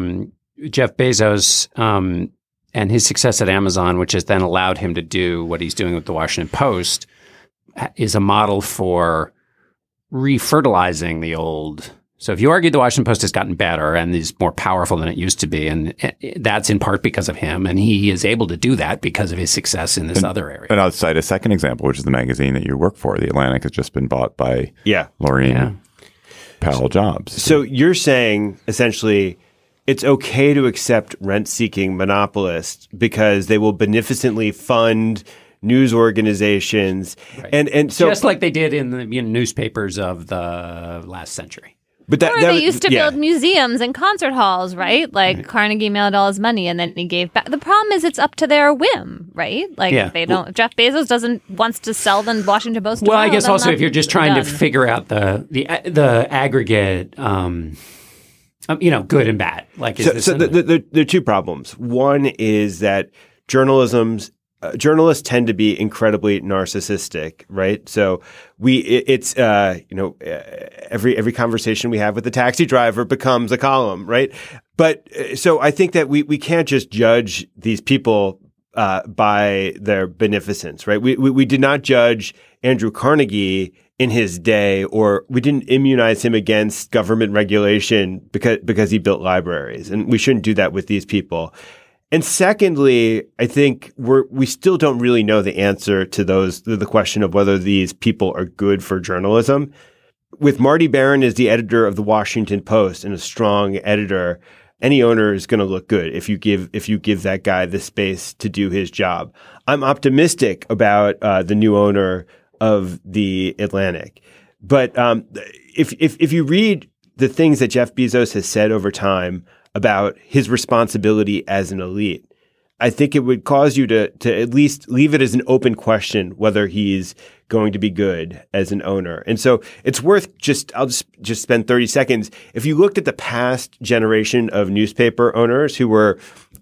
Jeff Bezos and his success at Amazon, which has then allowed him to do what he's doing with the Washington Post, is a model for refertilizing the old? So if you argue the Washington Post has gotten better and is more powerful than it used to be, and that's in part because of him, and he is able to do that because of his success in this other area. And I'll cite a second example, which is the magazine that you work for. The Atlantic has just been bought by Laureen Powell Jobs. So you're saying essentially it's okay to accept rent-seeking monopolists because they will beneficently fund news organizations, right. and so just like they did in the newspapers of the last century. But they used to build museums and concert halls, right? Like Carnegie made all his money and then he gave back. The problem is it's up to their whim, right? Like they don't. Jeff Bezos wants to sell the Washington Post. Well, I guess also if you're just trying to figure out the aggregate, good and bad. Like, there are two problems. One is that journalists tend to be incredibly narcissistic, right? So every conversation we have with the taxi driver becomes a column, right? But so I think that we can't just judge these people by their beneficence, right? We did not judge Andrew Carnegie in his day, or we didn't immunize him against government regulation because he built libraries, and we shouldn't do that with these people. And secondly, I think we still don't really know the answer to the question of whether these people are good for journalism. With Marty Baron as the editor of the Washington Post and a strong editor, any owner is going to look good if you give that guy the space to do his job. I'm optimistic about the new owner of the Atlantic, but if you read the things that Jeff Bezos has said over time about his responsibility as an elite, I think it would cause you to at least leave it as an open question whether he's going to be good as an owner. And so it's worth I'll just spend 30 seconds. If you looked at the past generation of newspaper owners who were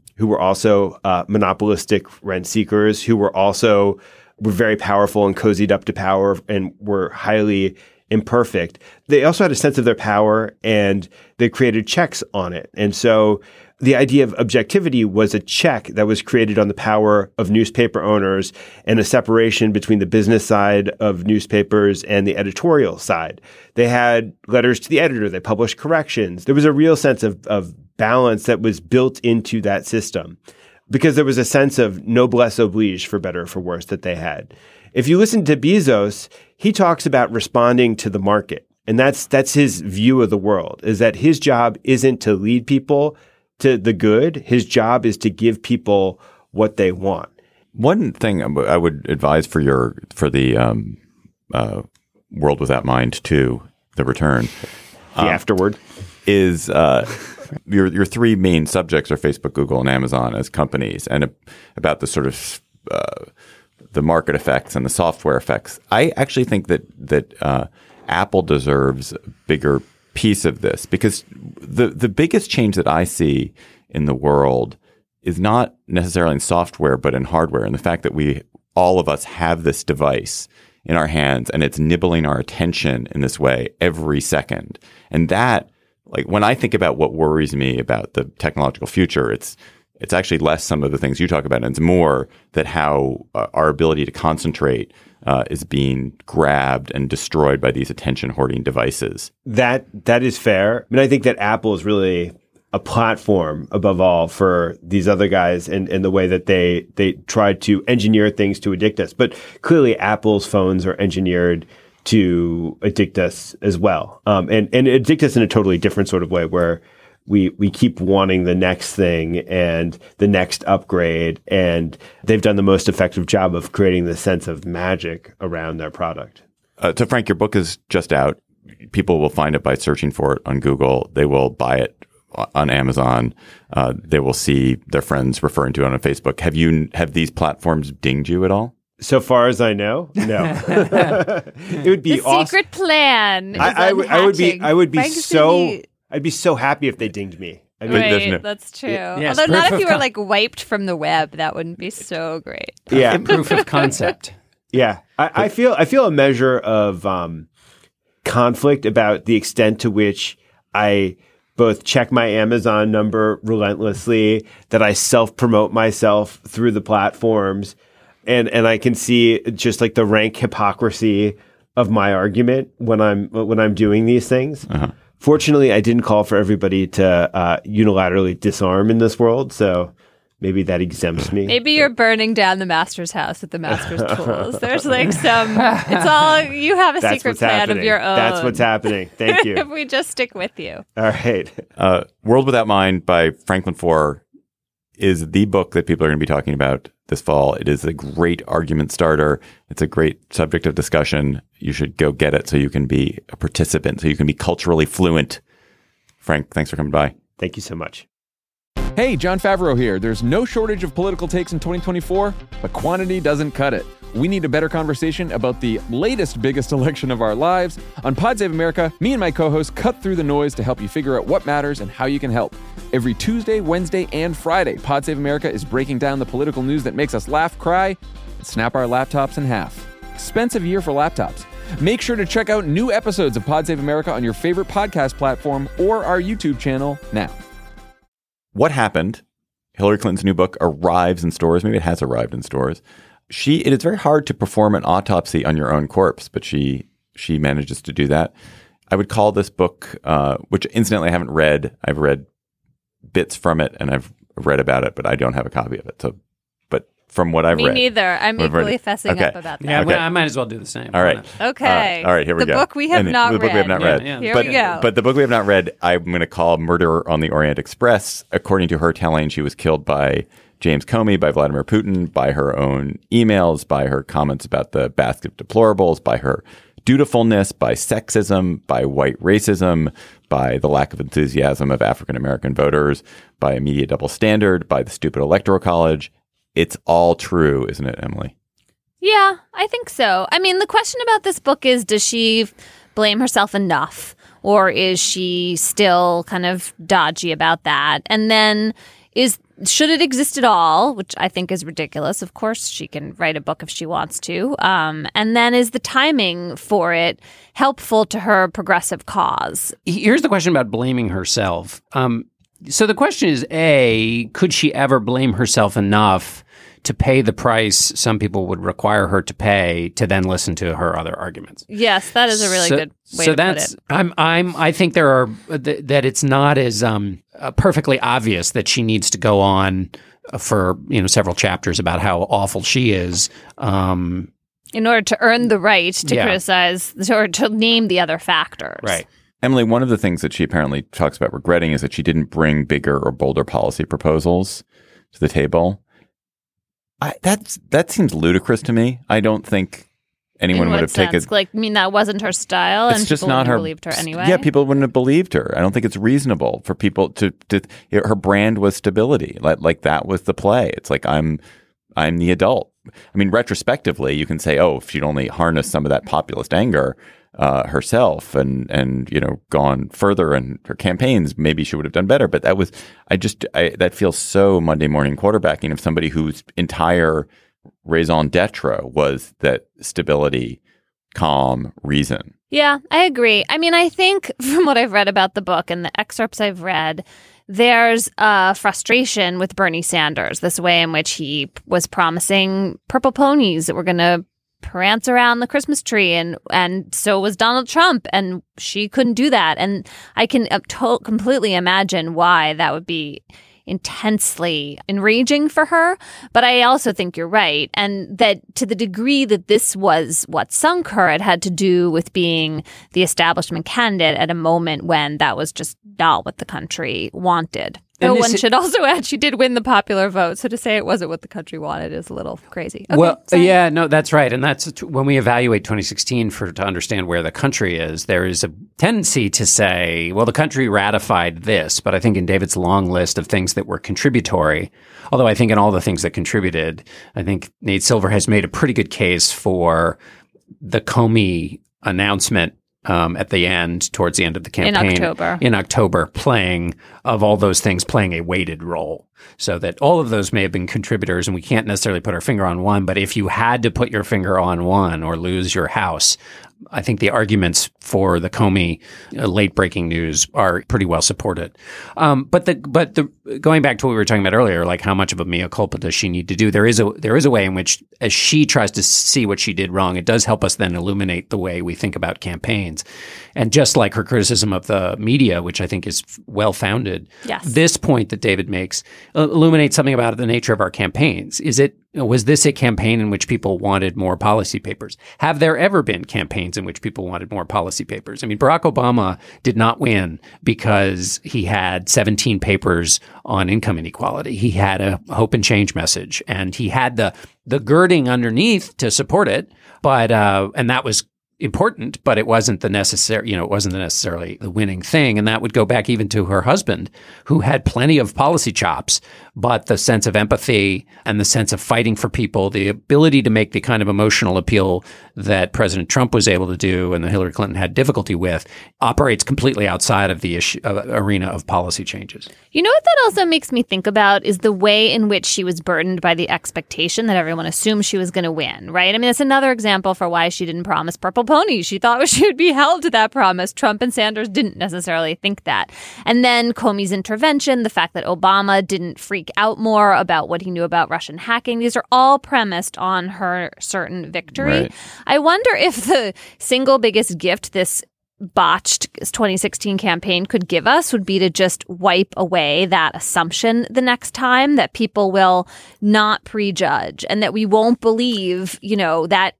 also monopolistic rent seekers, who were very powerful and cozied up to power and were highly imperfect, they also had a sense of their power and they created checks on it. And so the idea of objectivity was a check that was created on the power of newspaper owners and a separation between the business side of newspapers and the editorial side. They had letters to the editor. They published corrections. There was a real sense of balance that was built into that system because there was a sense of noblesse oblige, for better or for worse, that they had. If you listen to Bezos, he talks about responding to the market. And that's his view of the world, is that his job isn't to lead people to the good. His job is to give people what they want. One thing I would advise for the World Without Mind 2, The Return. The afterward. Is your three main subjects are Facebook, Google, and Amazon as companies, and about the sort of the market effects and the software effects. I actually think that Apple deserves a bigger piece of this, because the biggest change that I see in the world is not necessarily in software, but in hardware, and the fact that all of us have this device in our hands and it's nibbling our attention in this way every second. And that, like, when I think about what worries me about the technological future, it's actually less some of the things you talk about, and it's more that how our ability to concentrate is being grabbed and destroyed by these attention-hoarding devices. That is fair. I mean, I think that Apple is really a platform above all for these other guys and the way that they try to engineer things to addict us. But clearly Apple's phones are engineered to addict us as well. And addict us in a totally different sort of way, where we keep wanting the next thing and the next upgrade, and they've done the most effective job of creating this sense of magic around their product. So Frank, your book is just out. People will find it by searching for it on Google. They will buy it on Amazon. They will see their friends referring to it on Facebook. Have these platforms dinged you at all? So far as I know, no. It would be the awesome. Secret plan. I'd be so happy if they dinged me. I mean, right, that's true. Yes, although not if you were like wiped from the web, that wouldn't be so great. Yeah, proof of concept. Yeah, I feel a measure of conflict about the extent to which I both check my Amazon number relentlessly, that I self-promote myself through the platforms, and I can see just like the rank hypocrisy of my argument when I'm doing these things. Uh-huh. Fortunately, I didn't call for everybody to unilaterally disarm in this world, so maybe that exempts me. Maybe you're burning down the master's house with the master's tools. There's like it's all, you have a secret plan of your own. That's what's happening. Thank you. If we just stick with you. All right. World Without Mind by Franklin Foer is the book that people are going to be talking about this fall. It is a great argument starter. It's a great subject of discussion. You should go get it so you can be a participant, so you can be culturally fluent. Frank, thanks for coming by. Thank you so much. Hey, Jon Favreau here. There's no shortage of political takes in 2024, but quantity doesn't cut it. We need a better conversation about the latest, biggest election of our lives. On Pod Save America, me and my co-hosts cut through the noise to help you figure out what matters and how you can help. Every Tuesday, Wednesday, and Friday, Pod Save America is breaking down the political news that makes us laugh, cry, and snap our laptops in half. Expensive year for laptops. Make sure to check out new episodes of Pod Save America on your favorite podcast platform or our YouTube channel now. What happened? Hillary Clinton's new book arrives in stores. Maybe it has arrived in stores. It is very hard to perform an autopsy on your own corpse, but she manages to do that. I would call this book, which incidentally I haven't read. I've read bits from it and I've read about it, but I don't have a copy of it. So, but from what I've read, me neither. I'm equally fessing up about that. Yeah, Okay. I might as well do the same. all right. Okay. All right, here we go. The book we have not The book we have not read. Yeah. Here but, we go. But the book we have not read, I'm going to call Murder on the Orient Express. According to her telling, she was killed by James Comey, by Vladimir Putin, by her own emails, by her comments about the basket of deplorables, by her dutifulness, by sexism, by white racism, by the lack of enthusiasm of African-American voters, by a media double standard, by the stupid electoral college. It's all true, isn't it, Emily? Yeah, I think so. I mean, the question about this book is, does she blame herself enough? Or is she still kind of dodgy about that? And then should it exist at all, which I think is ridiculous. Of course, she can write a book if she wants to. And then is the timing for it helpful to her progressive cause? Here's the question about blaming herself. So the question is, A, could she ever blame herself enough to pay the price some people would require her to pay to then listen to her other arguments? Yes, that is a really good way to put it. I think there are that it's not as perfectly obvious that she needs to go on for several chapters about how awful she is. In order to earn the right to criticize or to name the other factors. Right. Emily, one of the things that she apparently talks about regretting is that she didn't bring bigger or bolder policy proposals to the table. That seems ludicrous to me. I don't think anyone would have taken. That wasn't her style, and just people not wouldn't her. have believed her anyway. Yeah, people wouldn't have believed her. I don't think it's reasonable for people to her brand was stability. Like that was the play. It's like I'm the adult. I mean, retrospectively, you can say, oh, if she'd only harnessed some of that populist anger herself and gone further in her campaigns, maybe she would have done better. But that feels so Monday morning quarterbacking of somebody whose entire raison d'etre was that stability, calm, reason. Yeah, I agree. I mean, I think from what I've read about the book and the excerpts I've read, there's a frustration with Bernie Sanders, this way in which he was promising purple ponies that were going to prance around the Christmas tree, and so was Donald Trump, and she couldn't do that. And I can completely imagine why that would be intensely enraging for her. But I also think you're right, and that to the degree that this was what sunk her, it had to do with being the establishment candidate at a moment when that was just not what the country wanted. Though one should also add she did win the popular vote, so to say it wasn't what the country wanted is a little crazy. Okay, well, sorry. yeah, no, that's right. And that's when we evaluate 2016 to understand where the country is, there is a tendency to say, well, the country ratified this. But I think in David's long list of things that were contributory, although I think in all the things that contributed, I think Nate Silver has made a pretty good case for the Comey announcement at the end, towards the end of the campaign. In October, playing a weighted role. So that all of those may have been contributors, and we can't necessarily put our finger on one, but if you had to put your finger on one or lose your house, I think the arguments for the Comey late-breaking news are pretty well supported. But going back to what we were talking about earlier, like how much of a mea culpa does she need to do? There is a way in which, as she tries to see what she did wrong, it does help us then illuminate the way we think about campaigns. And just like her criticism of the media, which I think is well-founded, yes. This point that David makes illuminates something about the nature of our campaigns. Is it Was this a campaign in which people wanted more policy papers? Have there ever been campaigns in which people wanted more policy papers? I mean, Barack Obama did not win because he had 17 papers on income inequality. He had a hope and change message, and he had the girding underneath to support it. But and that was important, but it wasn't necessarily the winning thing. And that would go back even to her husband, who had plenty of policy chops, but the sense of empathy and the sense of fighting for people, the ability to make the kind of emotional appeal that President Trump was able to do and that Hillary Clinton had difficulty with, operates completely outside of the arena of policy changes. You know what that also makes me think about is the way in which she was burdened by the expectation that everyone assumed she was going to win, right? I mean, that's another example for why she didn't promise purple ponies. She thought she would be held to that promise. Trump and Sanders didn't necessarily think that. And then Comey's intervention, the fact that Obama didn't freak out more about what he knew about Russian hacking, these are all premised on her certain victory. Right. I wonder if the single biggest gift this botched 2016 campaign could give us would be to just wipe away that assumption the next time, that people will not prejudge and that we won't believe, that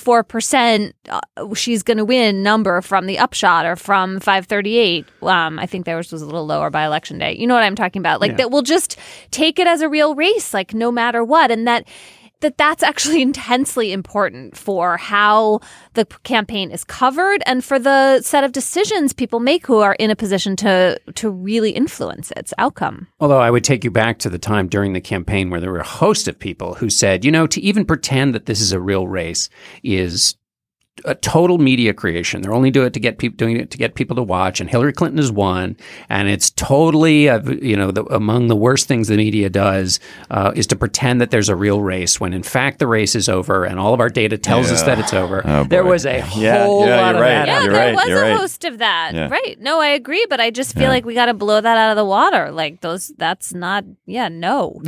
84% she's going to win number from the upshot or from 538. I think theirs was a little lower by election day. You know what I'm talking about? That we'll just take it as a real race, no matter what. And that's actually intensely important for how the campaign is covered and for the set of decisions people make who are in a position to really influence its outcome. Although I would take you back to the time during the campaign where there were a host of people who said, to even pretend that this is a real race is a total media creation. They're only doing it to get people to watch. And Hillary Clinton has won, and it's totally among the worst things the media does is to pretend that there's a real race when in fact the race is over, and all of our data tells us that it's over. Oh, there was a whole lot of that. Yeah, there was a host of that. Yeah. Right? No, I agree, but I just feel like we got to blow that out of the water. That's not. Yeah, no.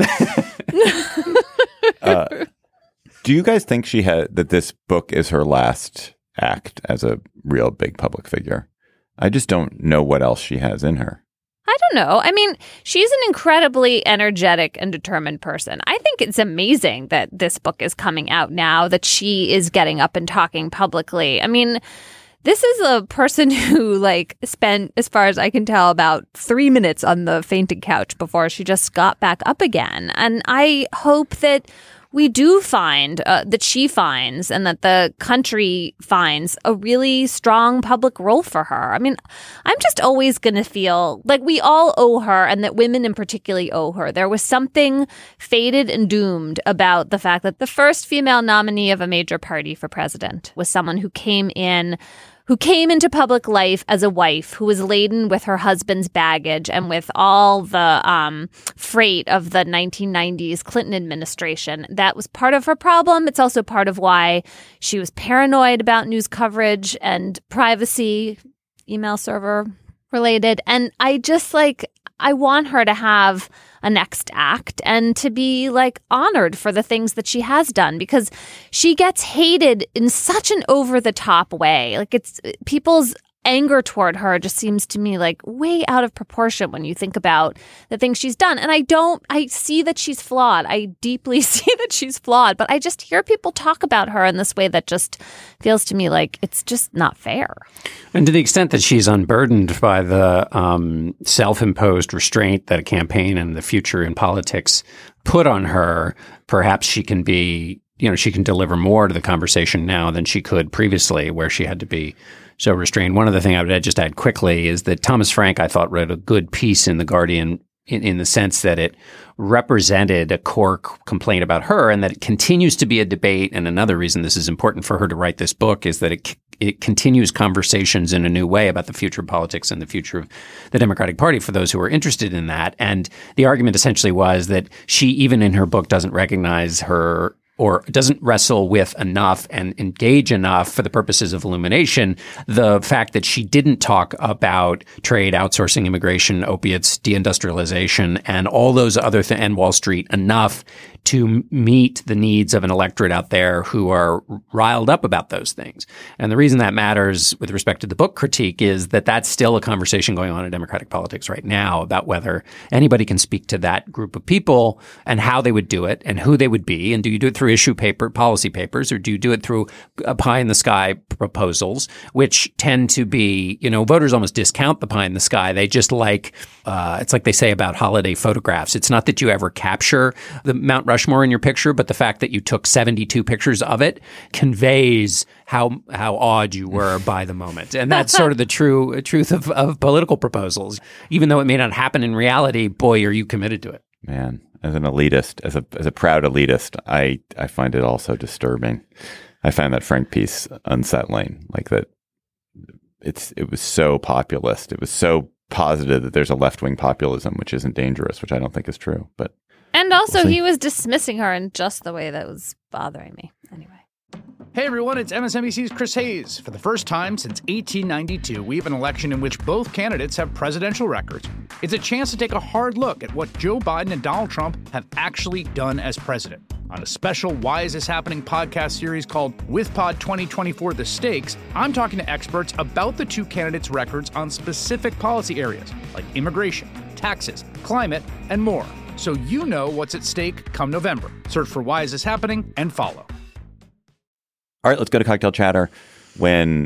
Do you guys think that this book is her last act as a real big public figure? I just don't know what else she has in her. I don't know. I mean, she's an incredibly energetic and determined person. I think it's amazing that this book is coming out now, that she is getting up and talking publicly. I mean, this is a person who spent, as far as I can tell, about 3 minutes on the fainting couch before she just got back up again. And I hope that we do find that she finds and that the country finds a really strong public role for her. I mean, I'm just always going to feel like we all owe her, and that women in particular owe her. There was something fated and doomed about the fact that the first female nominee of a major party for president was someone who came into public life as a wife, who was laden with her husband's baggage and with all the freight of the 1990s Clinton administration. That was part of her problem. It's also part of why she was paranoid about news coverage and privacy, email server related. And I just I want her to have a next act and to be honored for the things that she has done, because she gets hated in such an over the top way. It's people's anger toward her just seems to me way out of proportion when you think about the things she's done. And I see that she's flawed. I deeply see that she's flawed, but I just hear people talk about her in this way that just feels to me like it's just not fair. And to the extent that she's unburdened by the self-imposed restraint that a campaign and the future in politics put on her, perhaps she can be, she can deliver more to the conversation now than she could previously, where she had to be so restrained. One other thing I would just add quickly is that Thomas Frank, I thought, wrote a good piece in The Guardian in the sense that it represented a core complaint about her, and that it continues to be a debate. And another reason this is important for her to write this book is that it continues conversations in a new way about the future of politics and the future of the Democratic Party for those who are interested in that. And the argument essentially was that she, even in her book, doesn't recognize her or doesn't wrestle with enough and engage enough for the purposes of illumination the fact that she didn't talk about trade, outsourcing, immigration, opiates, deindustrialization, and all those other things, and Wall Street enough to meet the needs of an electorate out there who are riled up about those things. And the reason that matters with respect to the book critique is that that's still a conversation going on in Democratic politics right now about whether anybody can speak to that group of people and how they would do it and who they would be. And do you do it through policy papers, or do you do it through pie in the sky proposals, which tend to be, voters almost discount the pie in the sky. They just it's like they say about holiday photographs. It's not that you ever capture the Mount Rushmore in your picture, but the fact that you took 72 pictures of it conveys how awed you were by the moment. And that's sort of the truth of political proposals. Even though it may not happen in reality, boy, are you committed to it. Man, as an elitist, as a proud elitist, I find it also disturbing. I find that Frank piece unsettling, like that it was so populist. It was so positive that there's a left-wing populism, which isn't dangerous, which I don't think is true. And also, he was dismissing her in just the way that was bothering me. Anyway. Hey everyone, it's MSNBC's Chris Hayes. For the first time since 1892, we have an election in which both candidates have presidential records. It's a chance to take a hard look at what Joe Biden and Donald Trump have actually done as president. On a special Why Is This Happening podcast series called WithPod 2024 The Stakes, I'm talking to experts about the two candidates' records on specific policy areas like immigration, taxes, climate, and more. So you know what's at stake come November. Search for Why Is This Happening and follow. All right, let's go to Cocktail Chatter. When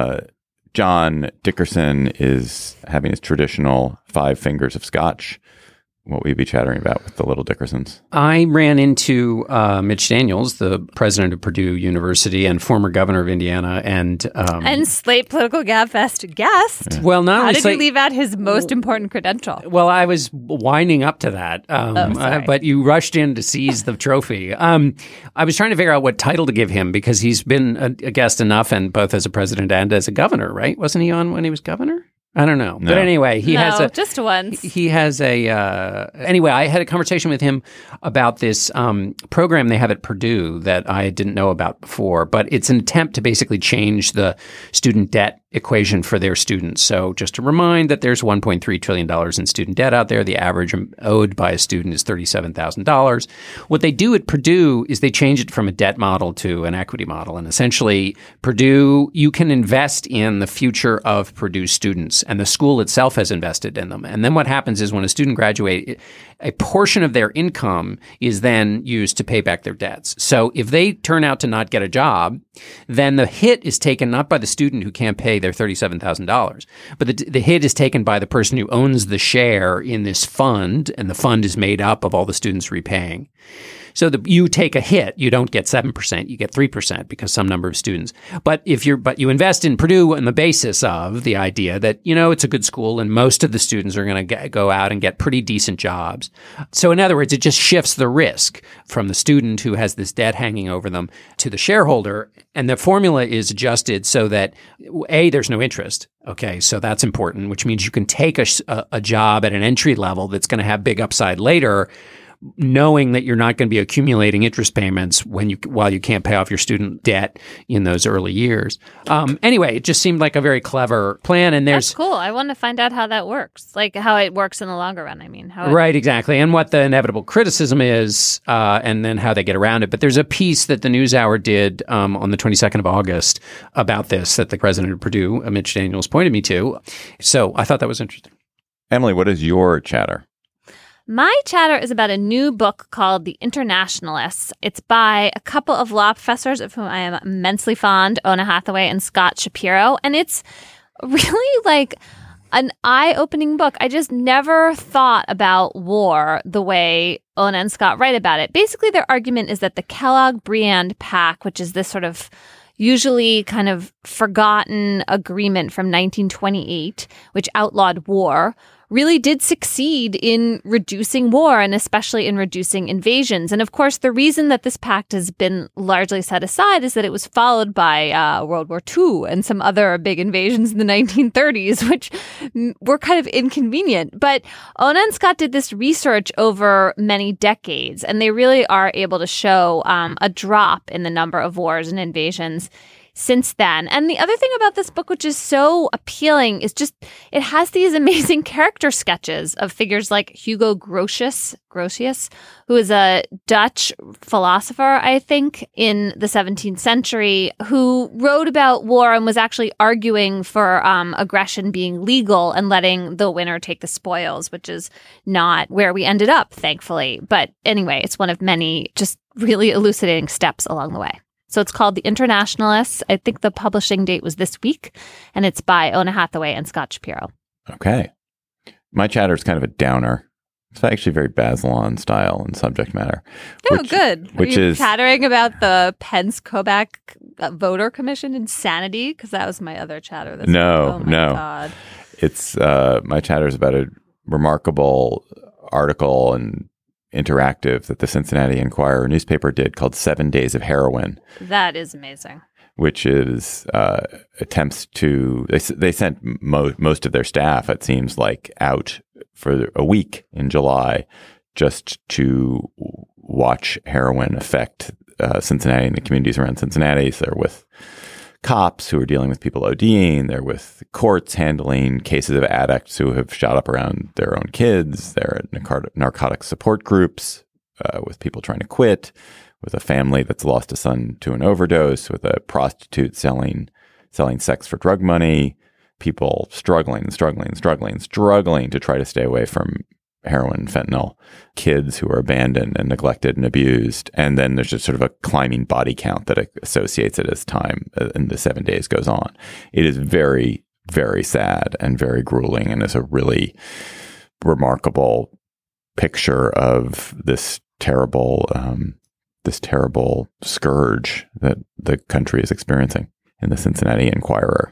John Dickerson is having his traditional 5 fingers of scotch, what will you be chattering about with the little Dickersons? I ran into Mitch Daniels, the president of Purdue University and former governor of Indiana, and Slate Political Gabfest guest. Yeah. Well, not how only did you leave out his most important credential? Well, I was winding up to that, but you rushed in to seize the trophy. I was trying to figure out what title to give him because he's been a guest enough, and both as a president and as a governor, right? Wasn't he on when he was governor? I don't know. No. But anyway, just once. He has anyway, I had a conversation with him about this program they have at Purdue that I didn't know about before, but it's an attempt to basically change the student debt equation for their students. So just to remind that there's $1.3 trillion in student debt out there. The average owed by a student is $37,000. What they do at Purdue is they change it from a debt model to an equity model. And essentially, Purdue, you can invest in the future of Purdue students, and the school itself has invested in them. And then what happens is when a student graduates, a portion of their income is then used to pay back their debts. So if they turn out to not get a job, then the hit is taken not by the student who can't pay their $37,000, but the hit is taken by the person who owns the share in this fund, and the fund is made up of all the students repaying. So you take a hit, you don't get 7%, you get 3% because some number of students. But you invest in Purdue on the basis of the idea that, it's a good school and most of the students are going to go out and get pretty decent jobs. So in other words, it just shifts the risk from the student who has this debt hanging over them to the shareholder. And the formula is adjusted so that, A, there's no interest. Okay, so that's important, which means you can take a job at an entry level that's going to have big upside later, knowing that you're not going to be accumulating interest payments while you can't pay off your student debt in those early years. Anyway, it just seemed like a very clever plan. And that's cool. I want to find out how that works, like how it works in the longer run. Right, exactly. And what the inevitable criticism is, and then how they get around it. But there's a piece that the NewsHour did on the 22nd of August about this that the president of Purdue, Mitch Daniels, pointed me to. So I thought that was interesting. Emily, what is your chatter? My chatter is about a new book called The Internationalists. It's by a couple of law professors of whom I am immensely fond, Oona Hathaway and Scott Shapiro. And it's really like an eye-opening book. I just never thought about war the way Oona and Scott write about it. Basically, their argument is that the Kellogg-Briand Pact, which is this sort of usually kind of forgotten agreement from 1928, which outlawed war, really did succeed in reducing war and especially in reducing invasions. And of course, the reason that this pact has been largely set aside is that it was followed by World War II and some other big invasions in the 1930s, which were kind of inconvenient. But Oona and Scott did this research over many decades, and they really are able to show a drop in the number of wars and invasions since then. And the other thing about this book, which is so appealing, is just it has these amazing character sketches of figures like Hugo Grotius, who is a Dutch philosopher, I think, in the 17th century, who wrote about war and was actually arguing for aggression being legal and letting the winner take the spoils, which is not where we ended up, thankfully. But anyway, it's one of many just really elucidating steps along the way. So it's called The Internationalists. I think the publishing date was this week, and it's by Oona Hathaway and Scott Shapiro. Okay. My chatter is kind of a downer. It's actually very Bazelon style and subject matter. Oh, good. Are you chattering about the Pence-Kobach voter commission insanity? Because that was my other chatter this week. Oh, my God. It's my chatter is about a remarkable article and interactive that the Cincinnati Enquirer newspaper did called 7 Days of Heroin. That is amazing. Which is attempts to, they sent most of their staff, it seems like, out for a week in July just to watch heroin affect Cincinnati and the communities around Cincinnati. So they're with cops who are dealing with people ODing. They're with courts handling cases of addicts who have shot up around their own kids. They're at narcotic support groups with people trying to quit, with a family that's lost a son to an overdose, with a prostitute selling sex for drug money, people struggling to try to stay away from heroin, fentanyl, kids who are abandoned and neglected and abused. And then there's just sort of a climbing body count that associates it as time and the 7 days goes on. It is very, very sad and very grueling, and is a really remarkable picture of this terrible scourge that the country is experiencing in the Cincinnati Enquirer.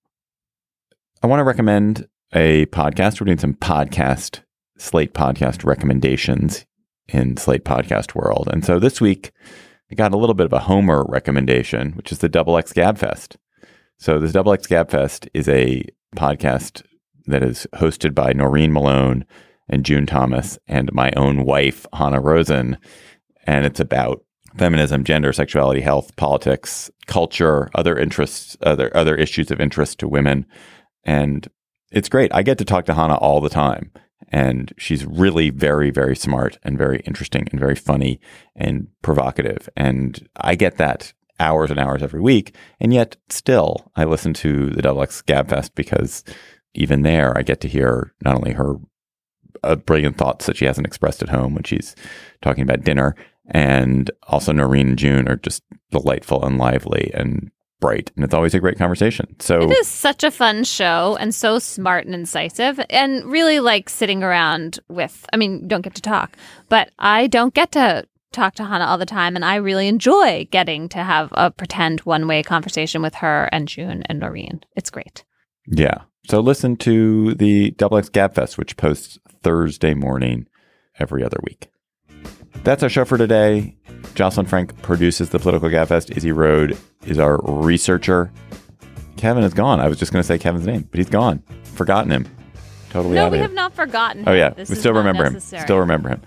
I want to recommend a podcast. We're doing some Slate podcast recommendations in Slate podcast world. And so this week, I got a little bit of a Homer recommendation, which is the XX Gabfest. So this XX Gabfest is a podcast that is hosted by Noreen Malone and June Thomas and my own wife, Hannah Rosen. And it's about feminism, gender, sexuality, health, politics, culture, other interests, other issues of interest to women. And it's great. I get to talk to Hannah all the time. And she's really very, very smart and very interesting and very funny and provocative. And I get that hours and hours every week. And yet still, I listen to the XX Gabfest because even there, I get to hear not only her brilliant thoughts that she hasn't expressed at home when she's talking about dinner, and also Noreen and June are just delightful and lively and bright, and it's always a great conversation. So it is such a fun show and so smart and incisive, and really like sitting around with, I mean, you don't get to talk, but I don't get to talk to Hannah all the time, and I really enjoy getting to have a pretend one-way conversation with her and June and Noreen. It's great. Yeah. So listen to the XX Gabfest, which posts Thursday morning every other week. That's our show for today. Jocelyn Frank produces the Political Gabfest. Izzy Rode is our researcher. Kevin is gone. I was just going to say Kevin's name, but he's gone. Forgotten him. Totally out of here. No, we have not forgotten him. Oh, yeah. We still remember him. Still remember him.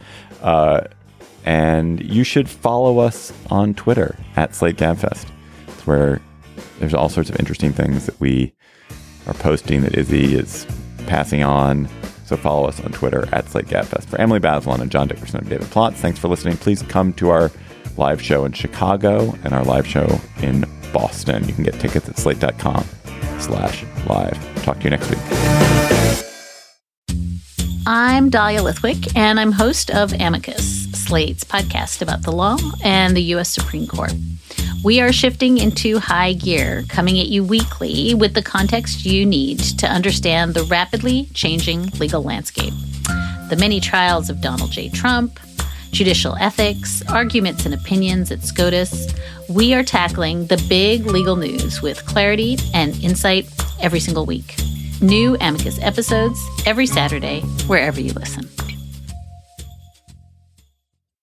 And you should follow us on Twitter at Slate Gabfest. It's where there's all sorts of interesting things that we are posting that Izzy is passing on. So follow us on Twitter at Slate Gabfest. For Emily Bazelon and John Dickerson and David Plotz, thanks for listening. Please come to our live show in Chicago and our live show in Boston. You can get tickets at slate.com/live. Talk to you next week. I'm Dahlia Lithwick, and I'm host of Amicus, Slate's podcast about the law and the U.S. Supreme Court. We are shifting into high gear, coming at you weekly with the context you need to understand the rapidly changing legal landscape. The many trials of Donald J. Trump, judicial ethics, arguments and opinions at SCOTUS. We are tackling the big legal news with clarity and insight every single week. New Amicus episodes every Saturday, wherever you listen.